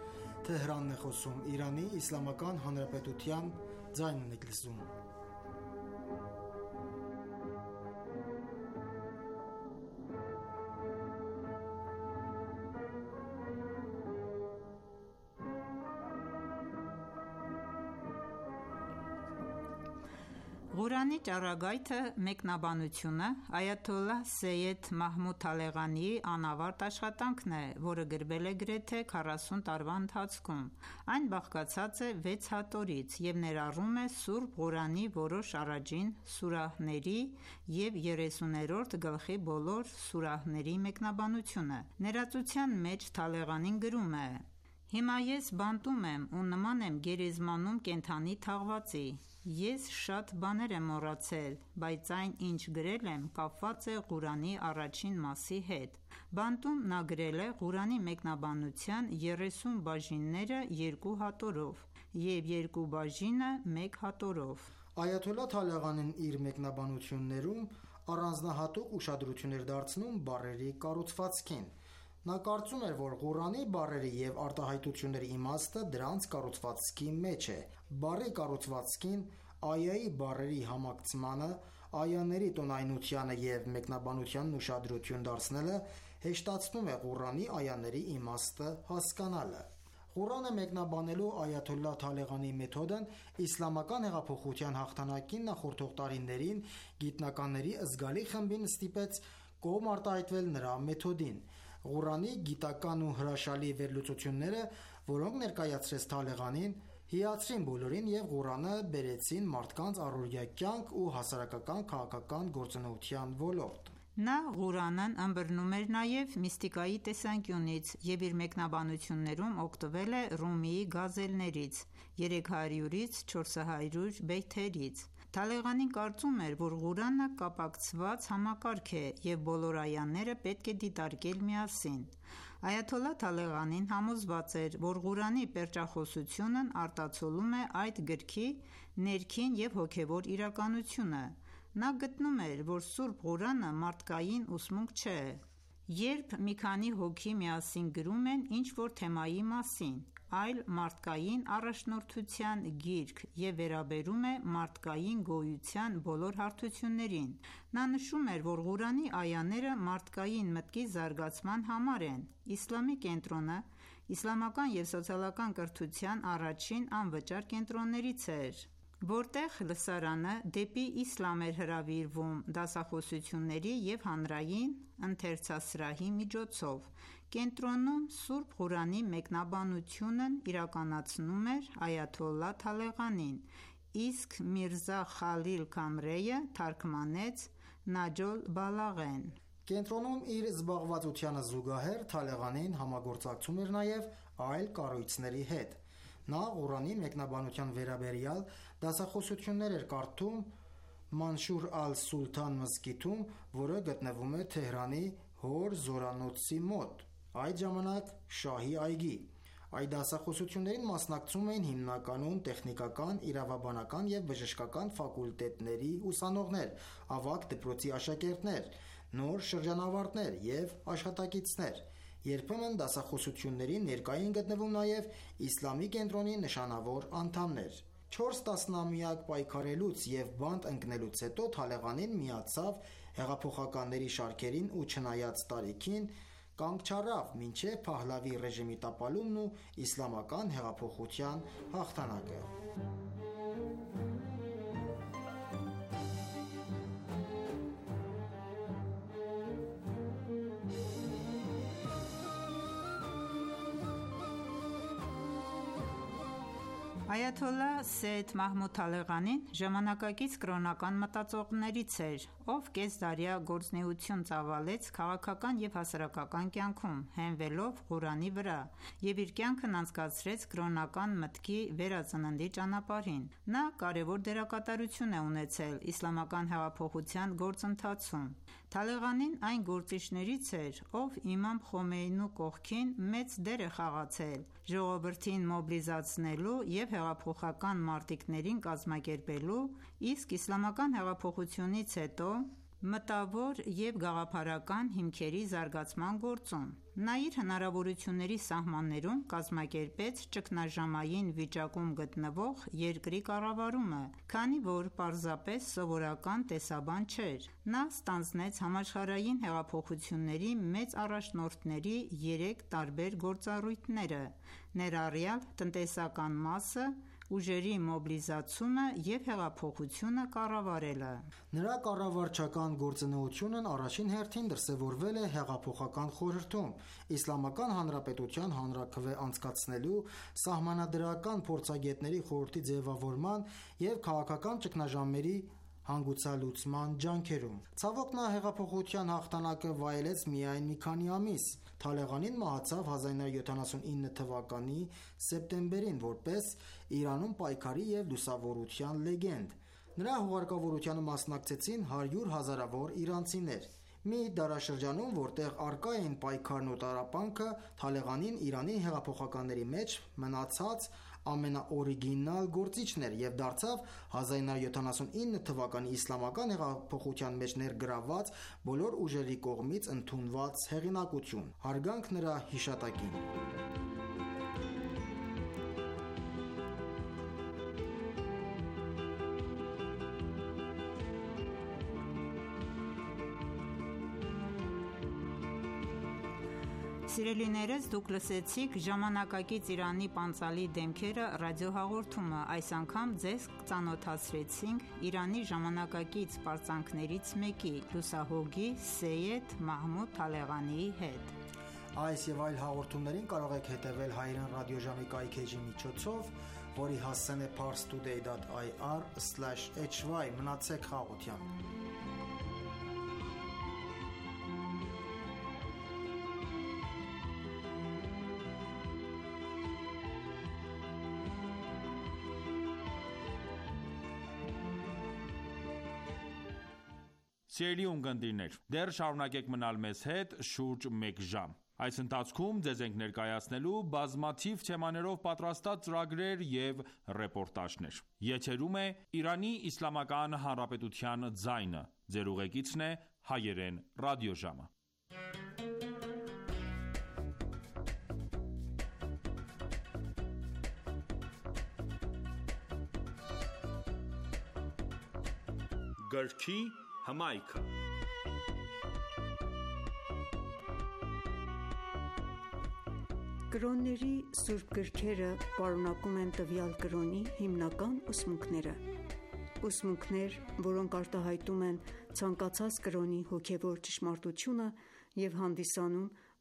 Ղուրանի ճառագայթը մեկնաբանությունը այաթոլլահ Սեյյեդ Մահմուդ Թալեղանիի անավարտ աշխատանքն է, որը գրվել է գրեթե քառասուն տարվա ընթացքում: Այն բաղկացած է վեց հատորից և ներառում է Սուրբ Ղուրանի որոշ առաջին սուրահների և երեսուներորդ գլխի բոլոր սուրահների մեկնաբանությունը: Ներածության մեջ Թալեղանին գրում է. «Հիմա ես բանտում եմ ու նման եմ գերեզմանում կենդանի թաղվածի: Ես շատ բաներ եմ մոռացել, բայց այն ինչ գրել եմ կապված է Ղուրանի առաջին մասի հետ»: Բանտում նա գրել է Ղուրանի մեկնաբանության երեսուն բաժինները երկու հատորով և երկու բաժինը մեկ հատորով: Այաթոլլահ Թալեղանին իր մեկնաբանություններում առանձնահատուկ ուշադրություն էր դարձնում բառերի կառուցվածքին: Նա կարծում էր, որ Ղուրանի բառերի և արտահայտությունների իմաստը դրանց կառուցվածքի մեջ է: Բառի կառուցվածքին, այայի բառերի համակցմանը, այաների տոնայնությանը և մեկնաբանությանն ուշադրություն դարձնելը հեշտացնում է Ղուրանի այաների իմաստը հասկանալը: Ղուրանը մեկնաբանելու այաթոլլահ Թալեղանիի մեթոդն իսլամական հեղափոխության հաղթանակին նախորդող տարիներին գիտնականների զգալի խմբին ստիպեց կողմ արտահայտվել նրա մեթոդին: Ղուրանի գիտական ու հրաշալի վերլուծությունները, որոնք ներկայացրեց Թալեղանին, հիացրին բոլորին և Ղուրանը բերեցին մարդկանց առօրյա կյանք ու հասարակական քաղաքական գործունեության ոլորտ: Նա Ղուրանն ըմբռնում էր նաև միստիկայի տեսանկյունից և իր մեկնաբանություններում օգտվել է Ռումիի գազելներից, երեք հարյուրից չորս հարյուր բեյթերից: Թալեղանին կարծում էր, որ Ղուրանը կապակցված համակարգ է և բոլոր այաները պետք է դիտարկել միասին: Այաթոլլահ Թալեղանին համոզված էր, որ Ղուրանի պերճախոսությունն արտացոլում է այդ գրքի ներքին և հոգևոր իրականությունը: Նա գտնում էր, որ Սուրբ Ղուրանը մարդկային ուսմունք չէ: Երբ մի քանի հոգի միասին գրում են ինչ-որ թեմայի մասին, այլ մարդկային առաջնորդության գիրք և վերաբերում է մարդկային գոյության բոլոր հարթություններին: Նա նշում էր, որ Ղուրանի այաները մարդկային մտքի զարգացման համար են: Իսլամի կենտրոնը իսլամական և սոցիալական կրթության առաջին անվճար կենտրոններից էր, որտեղ լսարանը դեպի իսլամ էր հրավիրվում դասախոսությունների և հանրային ընթերցասրահի միջոցով: Կենտրոնում Սուրբ Ղուրանի մեկնաբանությունն իրականացնում էր այաթոլլա Թալեղանին, իսկ Միրզա Խալիլ Քամրեյը թարգմանեց Նաջոլ Բալաղեն։ Կենտրոնում իր զբաղվածությանը զուգահեռ Թալեղանին համագործակցում էր նաև այլ կառույցների հետ։ Նա Ղուրանի մեկնաբանության վերաբերյալ դասախոսություններ էր կարդում Մանշուր ալ-Սուլթան մզկիթում, որը գտնվում է Թեհրանի Հոր զորանոցի մոտ, այդ ժամանակ շահի այգի։ Այդ դասախոսություններին մասնակցում էին հիմնականում տեխնիկական, իրավաբանական և բժշկական ֆակուլտետների ուսանողներ, ավագ դպրոցի աշակերտներ, նոր շրջանավարտներ և աշխատակիցներ։ Երբեմն դասախոսություններին ներկա էին գտնվում նաև իսլամի կենտրոնի նշանավոր անդամներ։ Չորս տասնամյակ պայքարելուց և բանտ ընկնելուց հետո Թալեղանին միացավ հեղափոխականների շարքերին ու չնայած տարիքին, կանգ չառավ մինչև Փահլավի ռեժիմի տապալումն ու իսլամական հեղափոխության հաղթանակը։ Այաթոլլա Սեյեդ Մահմուդ Թալեղանին ժամանակակից կրոնական մտածողներից էր, ով կեսդարյա գործունեություն ծավալեց քաղաքական և հասարակական կյանքում, հենվելով Ղուրանի վրա, և իր կյանքն անցկացրեց կրոնական մտքի վերածննդի ճանապարհին։ Նա կարևոր դերակատարություն է ունեցել իսլամական հեղափոխության գործընթացում։ Թալեղանին այն գործիչներից էր, ով իմամ Խոմեյնու կողքին մեծ դեր է խաղացել ժողովրդին մոբիլիզացնելու և հեղափոխական մարտիկներին կազմակերպելու, իսկ իսլամական հեղափոխությունից հետո մտավոր և գաղափարական հիմքերի զարգացման գործում։ Նա իր հնարավորությունների սահմաններում կազմակերպեց ճգնաժամային վիճակում գտնվող երկրի կառավարումը, քանի որ պարզապես սովորական տեսաբան չէր։ Նա ստանձնեց համաշխարհային հեղափոխությունների մեծ առաջնորդների երեք տարբեր գործառույթները, ներառյալ տնտեսական մասը, ուժերի մոբիլիզացումը և հեղափոխությունը կառավարելը։ Նրա կառավարչական գործունեությունն առաջին հերթին դրսևորվել է հեղափոխական խորհրդում, Իսլամական Հանրապետության հանրաքվե անցկացնելու, սահմանադրական փորձագետների խորհրդի ձևավորման և քաղաքական ճգնաժամերի հանգուցալուծման ջանքերում։ Ցավոք, նա հեղափոխության հաղթանակը վայելեց միայն մի քանի ամիս։ Թալեղանին մահացավ հազար նույն հարյուր յոթանասունինը թվականի սեպտեմբերին որպես Իրանում պայքարի և լուսավորության լեգենդ։ Նրա հուղարկավորությանը մասնակցեցին հարյուր հազարավոր իրանցիներ։ Մի դարաշրջանում, որտեղ առկա էին պայքարն ու տառապանքը, Թալեղանին Իրանի հեղափոխականների մեջ մնացած ամենաօրիգինալ գործիչն էր և դարձավ հազար նույն հարյուր յոթանասունինը թվականի իսլամական հեղափոխության մեջ ներգրավված բոլոր ուժերի կողմից ընդունված հեղինակություն։ Հարգանք նրա հիշատակին։ Սիրելիներս, դուք լսեցիք «Ժամանակակից Իրանի պանծալի դեմքերը» ռադիոհաղորդումը։ Այս անգամ ձեզ ծանոթացրեցինք Իրանի ժամանակակից պարծանքներից մեկի՝ լուսահոգի Սեյեդ Մահմուդ Թալեղանիի հետ։ Այս և այլ հաղորդումներին կարող եք հետևել հայրեն ռադիոժամի կայքէջի միջոցով, որի հասցեն է parstoday dot i r slash h y։ Մնացեք խաղաղությամբ։ Սիրելի ունկնդիրներ, դեռ շարունակեք մնալ մեզ հետ շուրջ մեկ ժամ։ Այս ընթացքում ձեզ ենք ներկայացնելու բազմաթիվ թեմաներով պատրաստած ծրագրեր և ռեպորտաժներ։ Եթերում է Իրանի Իսլամական Հանրապետության ձայնը։ Ձեր ուղեկիցն է հայերեն ռադիոժամը։ Գրքի հմայքը։ Կրոնների սուրբ գրքերը պարունակում են տվյալ կրոնի հիմնական ուսմունքները։ Ուսմունքներ, որոնք արտահայտում են ցանկացած կրոնի հոգևոր ճշմարտությունը և հանդիսանում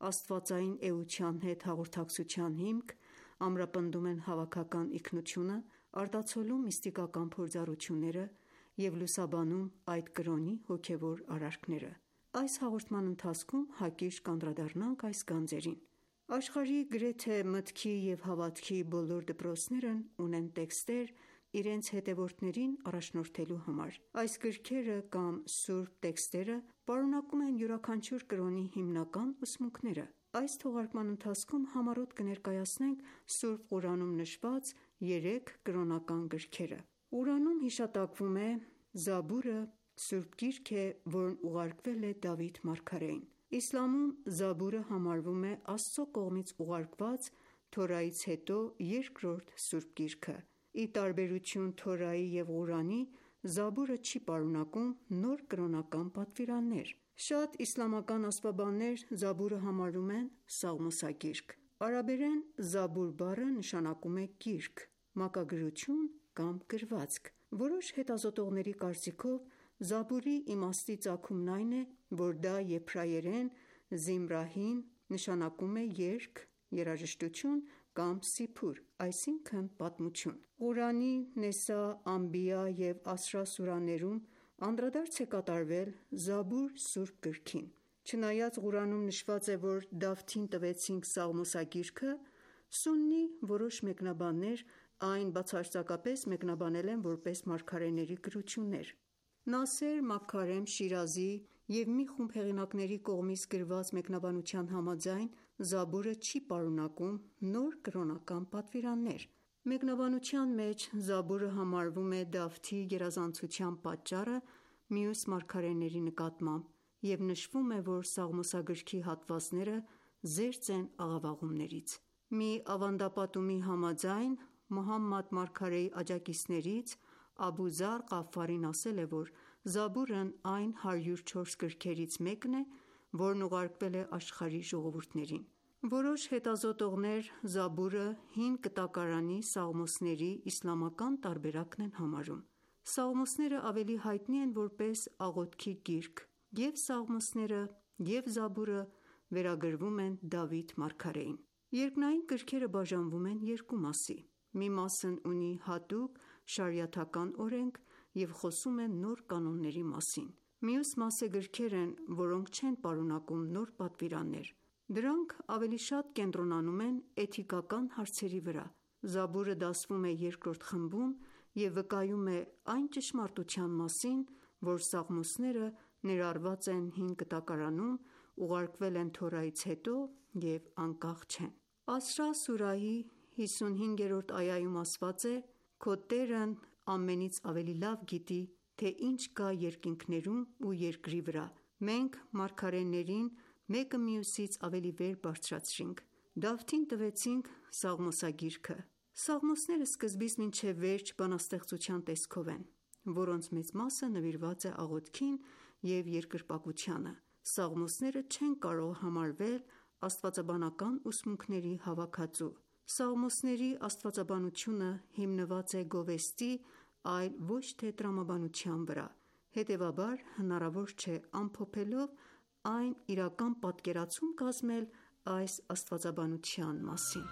աստվածային էության հետ հաղորդակցության հիմք, ամրապնդում են հավաքական ինքնությունը, արտացոլում միստիկական փորձառությունները և լուսաբանում այդ կրոնի հոգևոր արարքները: Այս հաղորդման ընթացքում հակիրճ կանդրադառնանք այս գանձերին: Աշխարհի գրեթե մտքի և հավատքի բոլոր դպրոցներն ունեն տեքստեր իրենց հետևորդներին առաջնորդելու համար: Այս գրքերը կամ սուրբ տեքստերը պարունակում են յուրաքանչյուր կրոնի հիմնական ուսմունքները: Այս թողարկման ընթացքում համառոտ կներկայացնենք Սուրբ Ղուրանում նշված երեք կրոնական գրքերը: Ղուրանում հիշատակվում է Զաբուրը սուրբ գիրք է, որն ուղարկվել է Դավիթ մարգարեին: Իսլամում Զաբուրը համարվում է Աստծո կողմից ուղարկված Թորայից հետո երկրորդ սուրբ գիրքը: Ի տարբերություն Թորայի և Ղուրանի, Զաբուրը չի պարունակում նոր կրոնական պատվիրաններ: Շատ իսլամական աստվածաբաններ Զաբուրը համարում են Սաղմոսագիրք: Արաբերեն Զաբուր բառը նշանակում է գիրք, մակագրություն կամ գրվածք: Որոշ հետազոտողների կարծիքով Զաբուրի իմաստի ծագումն այն է, որ դա եբրայերեն Զիմրահին նշանակում է երգ, երաժշտություն կամ Սիփուր, այսինքն պատմություն: Ղուրանի Նեսա, Անբիա և Ասրա սուրաներում անդրադարձ է կատարվել Զաբուր սուրբ գրքին: Չնայած Ղուրանում նշված է, որ Դավթին տվեցինք Սաղմոսագիրքը, Սուննի որոշ մեկնաբաններ այն բացարձակապես մեկնաբանել են որպես մարգարեների գրություններ: Նասեր Մաքարեմ Շիրազի և մի խումբ հեղինակների կողմից գրված մեկնաբանության համաձայն, Զաբուրը չի պարունակում նոր կրոնական պատվիրաններ: Մեկնաբանության մեջ Զաբուրը համարվում է Դավթի գերազանցության պատճառը մյուս մարգարեների նկատմամբ և նշվում է, որ Սաղմոսագրքի հատվածները զերծ են աղավաղումներից: Մի ավանդապատումի համաձայն, Մոհամմադ մարգարեի աջակիցներից Աբու Զար Ղաֆարին ասել է, որ Զաբուրն այն հարյուր չորս գրքերից մեկն է, որն ուղարկվել է աշխարհի ժողովուրդներին: Որոշ հետազոտողներ Զաբուրը հին կտակարանի Սաղմոսների իսլամական տարբերակն են համարում: Սաղմոսները ավելի հայտնի են որպես աղոթքի գիրք: Եվ Սաղմոսները և Զաբուրը վերագրվում են Դավիթ մարգարեին: Երկնային գրքերը բաժանվում են երկու մասի: Մի մասն ունի հատուկ շարիաթական օրենք և խոսում է նոր կանոնների մասին: Մյուս մասը գրքեր են, որոնք չեն պարունակում նոր պատվիրաններ: Դրանք ավելի շատ կենտրոնանում են էթիկական հարցերի վրա: Զաբուրը դասվում է երկրորդ խմբում և վկայում է այն ճշմարտության մասին, որ Սաղմոսները ներառված են հին կտակարանում, ուղարկվել են Թորայից հետո և անկախ չեն: Ասրա սուրահի հիսունհինգերորդ այայում ասված է. «Քո Տերն ամենից ավելի լավ գիտի, թե ինչ կա երկինքներում ու երկրի վրա: Մենք մարգարեներին մեկը մյուսից ավելի վեր բարձրացրինք: Դավթին տվեցինք Սաղմոսագիրքը: Սաղմոսները սկզբից մինչև վերջ բանաստեղծության տեսքով են, որոնց մեծ մասը նվիրված է աղոթքին և երկրպագությանը: Սաղմոսները չեն կարող համարվել աստվածաբանական ուսմունքների հավաքածու: Սաղմոսների աստվածաբանությունը հիմնված է գովեստի, այլ ոչ թե տրամաբանության վրա: Հետևաբար հնարավոր չէ ամփոփելով այն իրական պատկերացում կազմել այս աստվածաբանության մասին: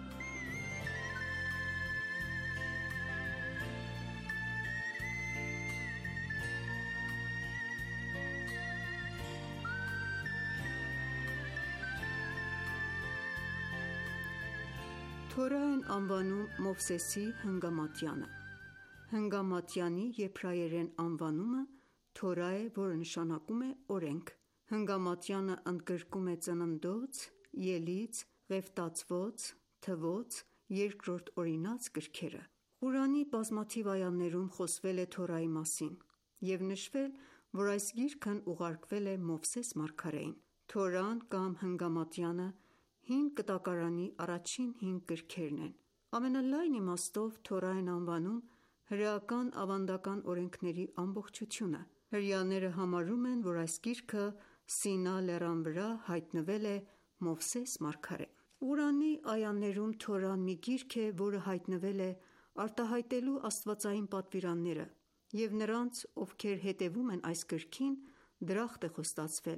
Թորա են անվանում Մովսեսի հնգամատյանը: Հնգամատյանի եբրայերեն անվանումը Թորա է, որը նշանակում է օրենք: Հնգամատյանը ընդգրկում է ծննդոց, ելից, ղևտացված, թվոց, երկրորդ օրինաց գրքերը: Ղուրանի բազմաթիվ այաներում խոսվել է Թորայի մասին և նշվել, որ այս գիրքն ուղարկվել է Մովսես մարգարեին: Թորան կամ Հնգամատյանը հին կտակարանի առաջին հինգ գրքերն են: Ամենալայն իմաստով Թորա են անվանում հրեական ավանդական օրենքների ամբողջությունը: Հրեաները համարում են, որ այս գիրքը Սինա լեռան վրա հայտնվել է Մովսես մարգարեին: Ղուրանի այաներում Թորան մի գիրք է, որը հայտնվել է արտահայտելու աստվածային պատվիրանները և նրանց, ովքեր հետևում են այս գրքին, դրախտ է խոստացվել: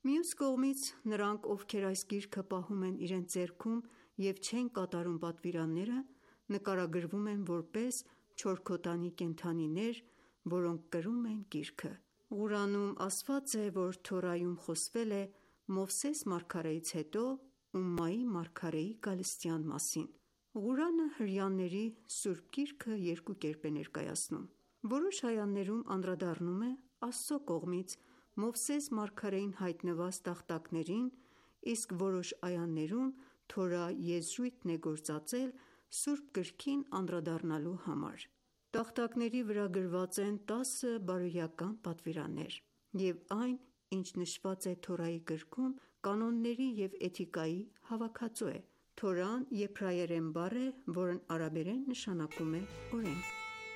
Մյուս կողմից, նրանք, ովքեր այս գիրքը պահում են իրենց ձեռքում և չեն կատարում պատվիրանները, նկարագրվում են որպես չորքոտանի կենդանիներ, որոնք կրում են գիրքը: Ղուրանում ասված է, որ Թորայում խոսվել է Մովսես մարգարեից հետո ումմայի մարգարեի գալստյան մասին: Ղուրանը հրեաների սուրբ գիրքը երկու կերպ է ներկայացնում: Որոշ այաներում անդրադառնում է Աստծո կողմից Մովսես մարգարեին հայտնված տախտակներին, իսկ որոշ այաներում Թորա եզրույթն է գործածել սուրբ գրքին անդրադառնալու համար: Տախտակների վրա գրված են տասը բարոյական պատվիրաններ, և այն, ինչ նշված է Թորայի գրքում, կանոնների և էթիկայի հավաքածու է: Թորան եբրայերեն բառ է, որն արաբերեն նշանակում է օրենք: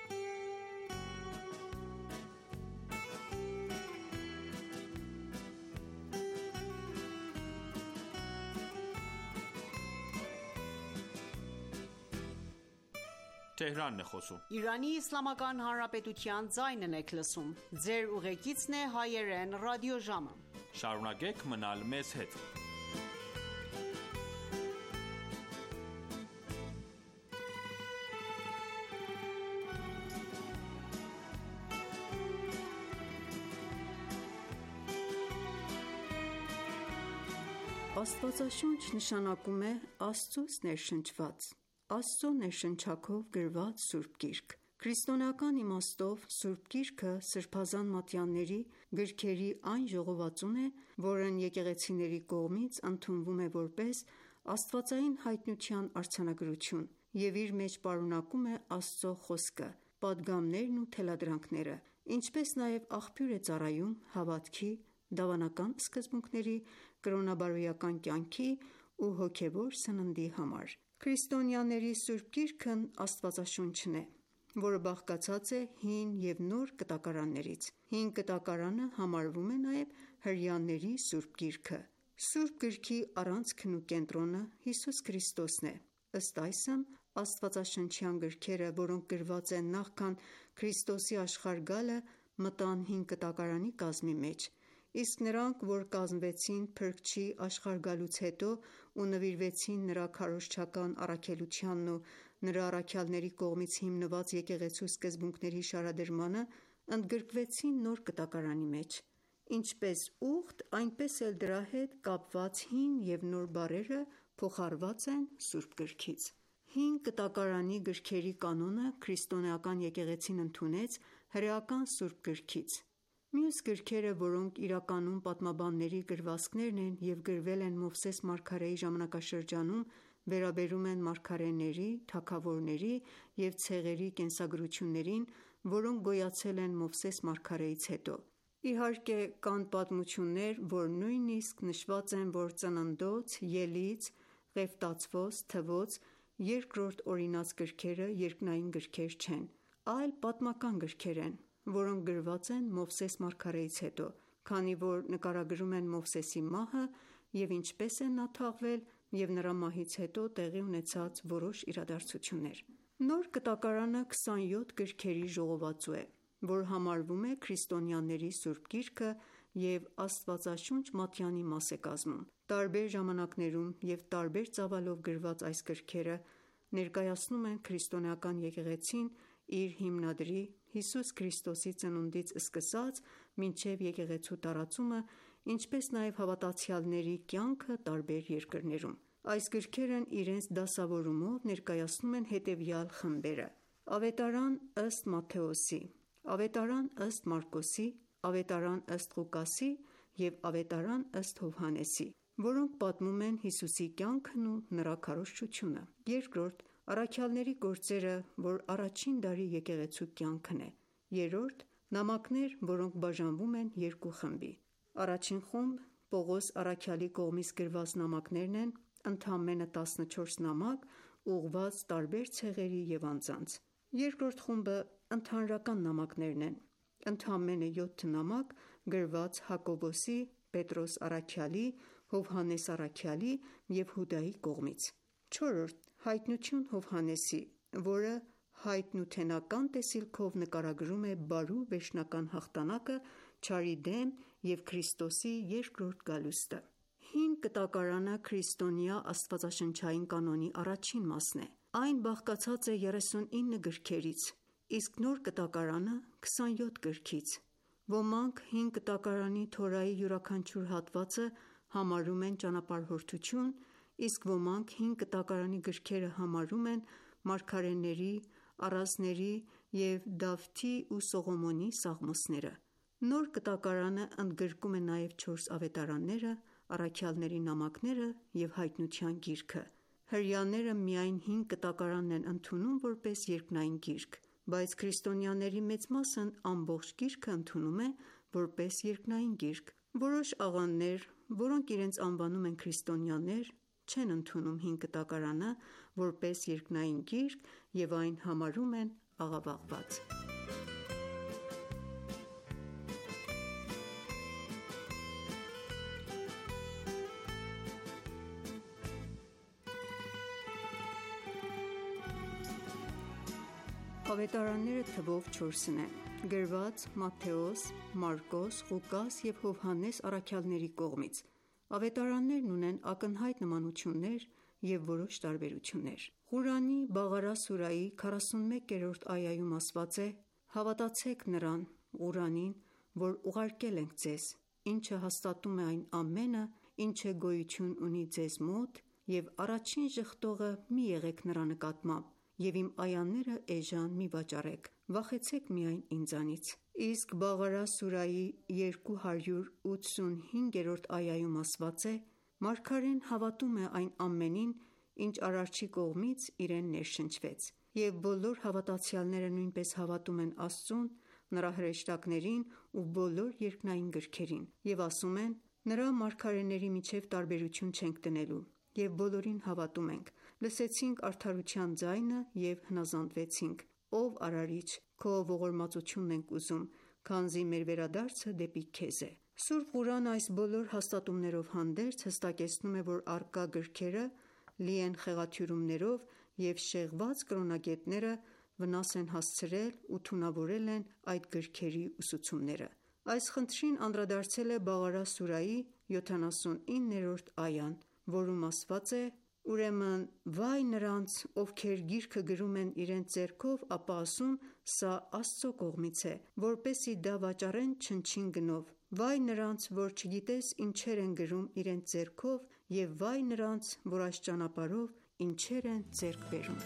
Աստվածաշունչ նշանակում է Աստծուց ներշնչված, Աստծո ներշնչանքով գրված սուրբ գիրք: Քրիստոնեական իմաստով սուրբ գիրքը սրբազան մատյանների գրքերի այն ժողովածուն է, որն եկեղեցիների կողմից ընդունվում է որպես աստվածային հայտնության արձանագրություն և իր մեջ պարունակում է Աստծո խոսքը, պատգամներն ու թելադրանքները, ինչպես նաև աղբյուր է ծառայում հավատքի, դավանական սկզբունքների, կրոնաբարոյական կյանքի ու հոգևոր սննդի համար: Քրիստոնյաների սուրբ գիրքն Աստվածաշունչն է, որը բաղկացած է հին և նոր կտակարաններից: Հին կտակարանը համարվում է նաև հրեաների սուրբ գիրքը: Սուրբ գրքի առանցքն ու կենտրոնը Հիսուս Քրիստոսն է: Ըստ այսմ, աստվածաշնչյան գրքերը, որոնք գրված են նախքան Քրիստոսի աշխարհ գալը, մտան հին կտակարանի կազմի մեջ, իսկ նրանք, որ կազմվեցին Փրկչի աշխարհ գալուց հետո ու նվիրվեցին նրա քարոզչական առաքելությանն ու նրա առաքյալների կողմից հիմնված եկեղեցու սկզբունքների շարադրմանը, ընդգրկվեցին նոր կտակարանի մեջ: Ինչպես ուղտ, այնպես էլ դրա հետ կապված հին և նոր բառերը փոխառված են սուրբ գրքից: Հին կտակարանի գրքերի կանոնը քրիստոնեական եկեղեցին ընդունեց հրեական սուրբ գրքից: Մյուս գրքերը, որոնք իրականում պատմաբանների գրվածքներն են և գրվել են Մովսես մարգարեի ժամանակաշրջանում, վերաբերում են մարգարեների, թագավորների և ցեղերի կենսագրություններին, որոնք գոյացել են Մովսես մարգարեից հետո: Իհարկե կան պատմություններ, որ նույնիսկ նշված են, որ ծննդոց, ելից, ղևտացվոց, թվոց երկրորդ օրինած գրքերը երկնային գրքեր չեն, այլ պատմական գրքեր են, որոնք գրված են Մովսես մարգարեից հետո, քանի որ նկարագրում են Մովսեսի մահը և ինչպես է նա թաղվել և նրա մահից հետո տեղի ունեցած որոշ իրադարձություններ: Նոր կտակարանը քսանյոթ գրքերի ժողովածու է, որ համարվում է քրիստոնյաների սուրբ գիրքը և Աստվածաշունչ մատյանի մաս է կազմում: Տարբեր ժամանակներում և տարբեր ծավալով գրված այս գրքերը ներկայացնում են քրիստոնեական եկեղեցին իր հիմնադրի Հիսուս Քրիստոսի ծնունդից սկսած մինչև եկեղեցու տարածումը, ինչպես նաև հավատացյալների կյանքը տարբեր երկրներում: Այս գրքերն իրենց դասավորումով ներկայացնում են հետևյալ խմբերը. Ավետարան ըստ Մատթեոսի, Ավետարան ըստ Մարկոսի, Ավետարան ըստ Ղուկասի և Ավետարան ըստ Հովհաննեսի, որոնք պատմում են Հիսուսի կյանքն ու նրա քարոզչությունը: Երկրորդ՝ առաքյալների գործերը, որ առաջին դարի եկեղեցու կյանքն է: Երրորդ՝ նամակներ, որոնք բաժանվում են երկու խմբի: Առաջին խումբ Պողոս առաքյալի կողմից գրված նամակներն են, ընդամենը տասնչորս նամակ՝ ուղղված տարբեր ցեղերի և անձանց: Երկրորդ խումբը ընդհանրական նամակներն են, ընդամենը յոթ նամակ՝ գրված Հակոբոսի, Պետրոս առաքյալի, Հովհաննես առաքյալի և Հուդայի կողմից: Չորրորդ՝ հայտնություն Հովհաննեսի, որը հայտնութենական տեսիլքով նկարագրում է բարու վերջնական հաղթանակը չարի դեմ և Քրիստոսի երկրորդ գալուստը։ Հին կտակարանը քրիստոնյա աստվածաշնչային կանոնի առաջին մասն է։ Այն բաղկացած է երեսունինը գրքերից, իսկ նոր կտակարանը քսանյոթ գրքից։ Ոմանք հին կտակարանի Թորայի յուրաքանչյուր հատվածը համարում են ճանապարհորդություն, իսկ ոմանք հին կտակարանի գրքերը համարում են մարգարեների, առազների և Դավթի ու Սողոմոնի սաղմոսները։ Նոր կտակարանը ընդգրկում է նաև չորս ավետարանները, առաքյալների նամակները և հայտնության գիրքը։ Հրեաները միայն հին կտակարանն են ընդունում որպես երկնային գիրք, բայց քրիստոնյաների մեծ մասն ամբողջ գիրքը ընդունում է որպես երկնային գիրք։ Որոշ աղանդներ, որոնք իրենց անվանում են քրիստոնյաներ, չեն ընդունում հին կտակարանը որպես երկնային գիրք և այն համարում են աղավաղված։ Ավետարանները թվով չորսն են, գրված Մատթեոս, Մարկոս, Ղուկաս և Հովհաննես առաքյալների կողմից։ Ավետարաններն ունեն ակնհայտ նմանություններ և որոշ տարբերություններ։ Ղուրանի Բաղարա սուրայի քառասունմեկերորդ այայում ասված է. «Հավատացեք նրան (Ղուրանին), որ ուղարկել ենք ձեզ, ինչը հաստատում է այն ամենը, ինչը գոյություն ունի ձեզ մոտ, և առաջին ժխտողը մի եղեք նրա նկատմամբ, և իմ այաները էժան մի վաճառեք, վախեցեք միայն ինձանից»։ Իսկ Բաղարա սուրայի երկու հարյուր ութսունհինգերորդ այայում ասված է. «Մարգարեն հավատում է այն ամենին, ինչ Արարչի կողմից իրեն ներշնչվեց, և բոլոր հավատացյալները նույնպես հավատում են Աստծուն, նրա հրեշտակներին ու բոլոր երկնային գրքերին, և ասում են. նրա մարգարեների միջև տարբերություն չենք դնելու, և բոլորին հավատում ենք, լսեցինք արդարության ձայնը և հնազանդվեցինք: Ով Արարիչ, քո ողորմածությունն ենք ուզում, քանզի մեր վերադարձը դեպի քեզ է»։ Սուրբ Ղուրանը այս բոլոր հաստատումներով հանդերձ հստակեցնում է, որ առկա գրքերը լի են խեղաթյուրումներով և շեղված կրոնագետները վնաս են հասցրել ու թունավորել են այդ գրքերի ուսուցումները։ Այս խնդրին անդրադարձել է Բաղարա սուրայի յոթանասունիններորդ այան, որում ասված է. «Ուրեմն վայ նրանց, ովքեր գիրքը գրում են իրենց ձեռքով, ապա ասում. «Սա Աստծո կողմից է», որպեսզի դա վաճառեն չնչին գնով: Վայ նրանց, որ չգիտես ինչեր են գրում իրենց ձեռքով, և վայ նրանց, որ այս ճանապարհով ինչեր են ձեռք բերում»։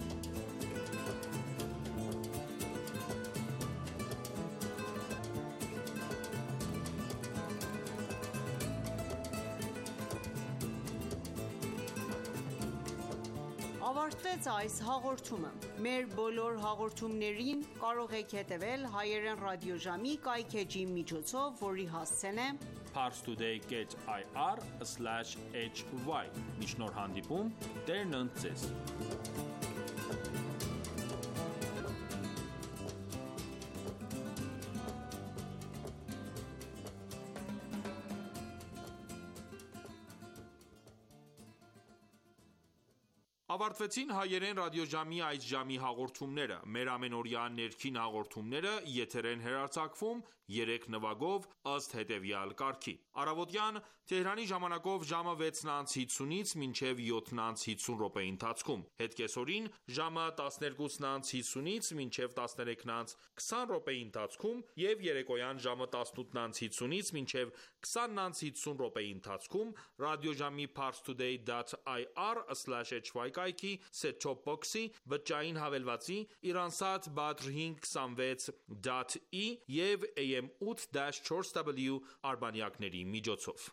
Ավարտվեց այս հաղորդումը։ Մեր բոլոր հաղորդումներին կարող եք հետևել հայերեն ռադիոժամի կայքէջի միջոցով, որի հասցեն է parstoday dot ir slash h y։ Մինչ նոր հանդիպում, Տերն ընդ ձեզ։ Ավարտվեցին հայերեն ռադիոժամի այս ժամի հաղորդումները։ Մեր ամենօրյա ներքին հաղորդումները եթեր են հեռարձակվում երեք նվագով ըստ հետևյալ կարգի. Առավոտյան Թեհրանի ժամանակով ժամը վեցն անց հինգից մինչև յոթն անց հինգ րոպեի ընթացքում, հետ կեսօրին ժամը տասներկուսն անց հինգից մինչև տասներեքն անց քսան րոպեի ընթացքում և երեկոյան ժամը տասնութն անց հինգից մինչև քսանն անց հինգ րոպեի ընթացքում ռադիոժամի parstoday dot ir slash h y կայքի set-top box-ի, բջջային հավելվածի, Iransat Badr հինգ քսանվեց դոտ ի և A M ութ չորս W արբանյակների միջոցով։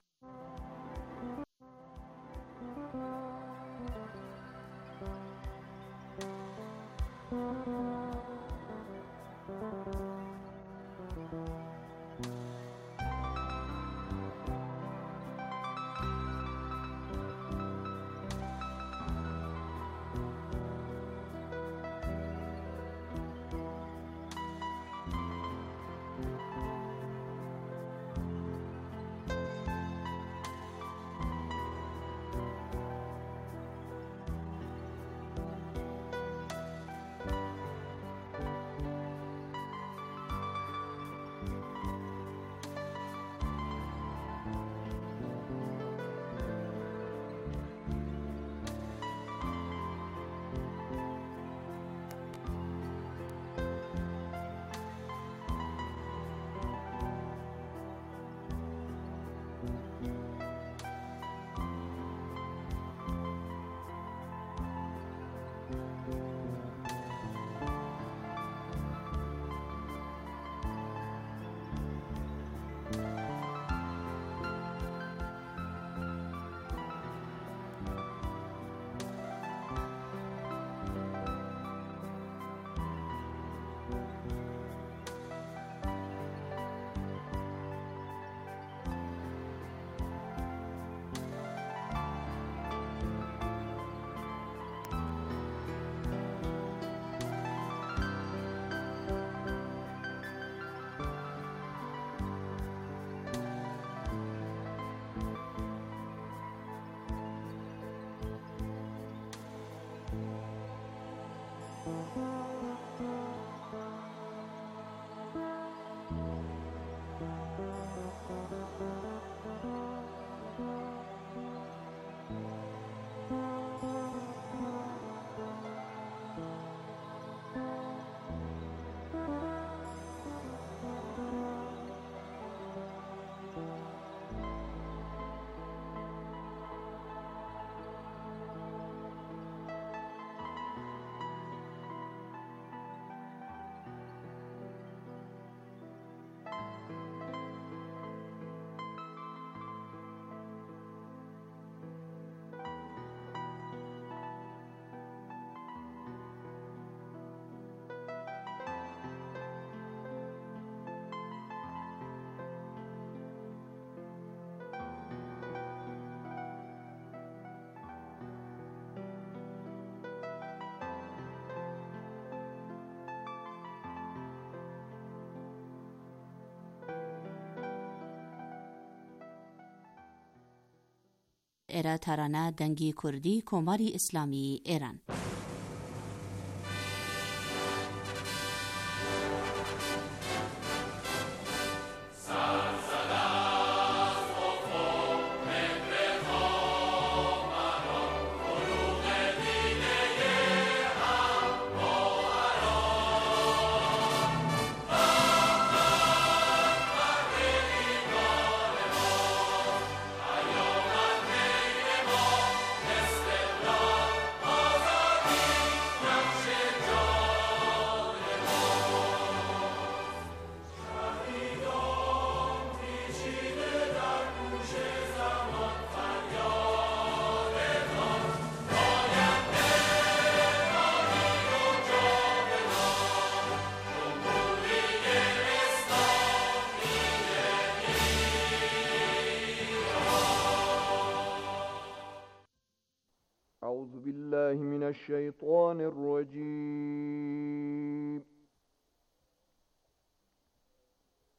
era tarana dangi Kurdi Komari Islami eran. أعوذ بالله من الشيطان الرجيم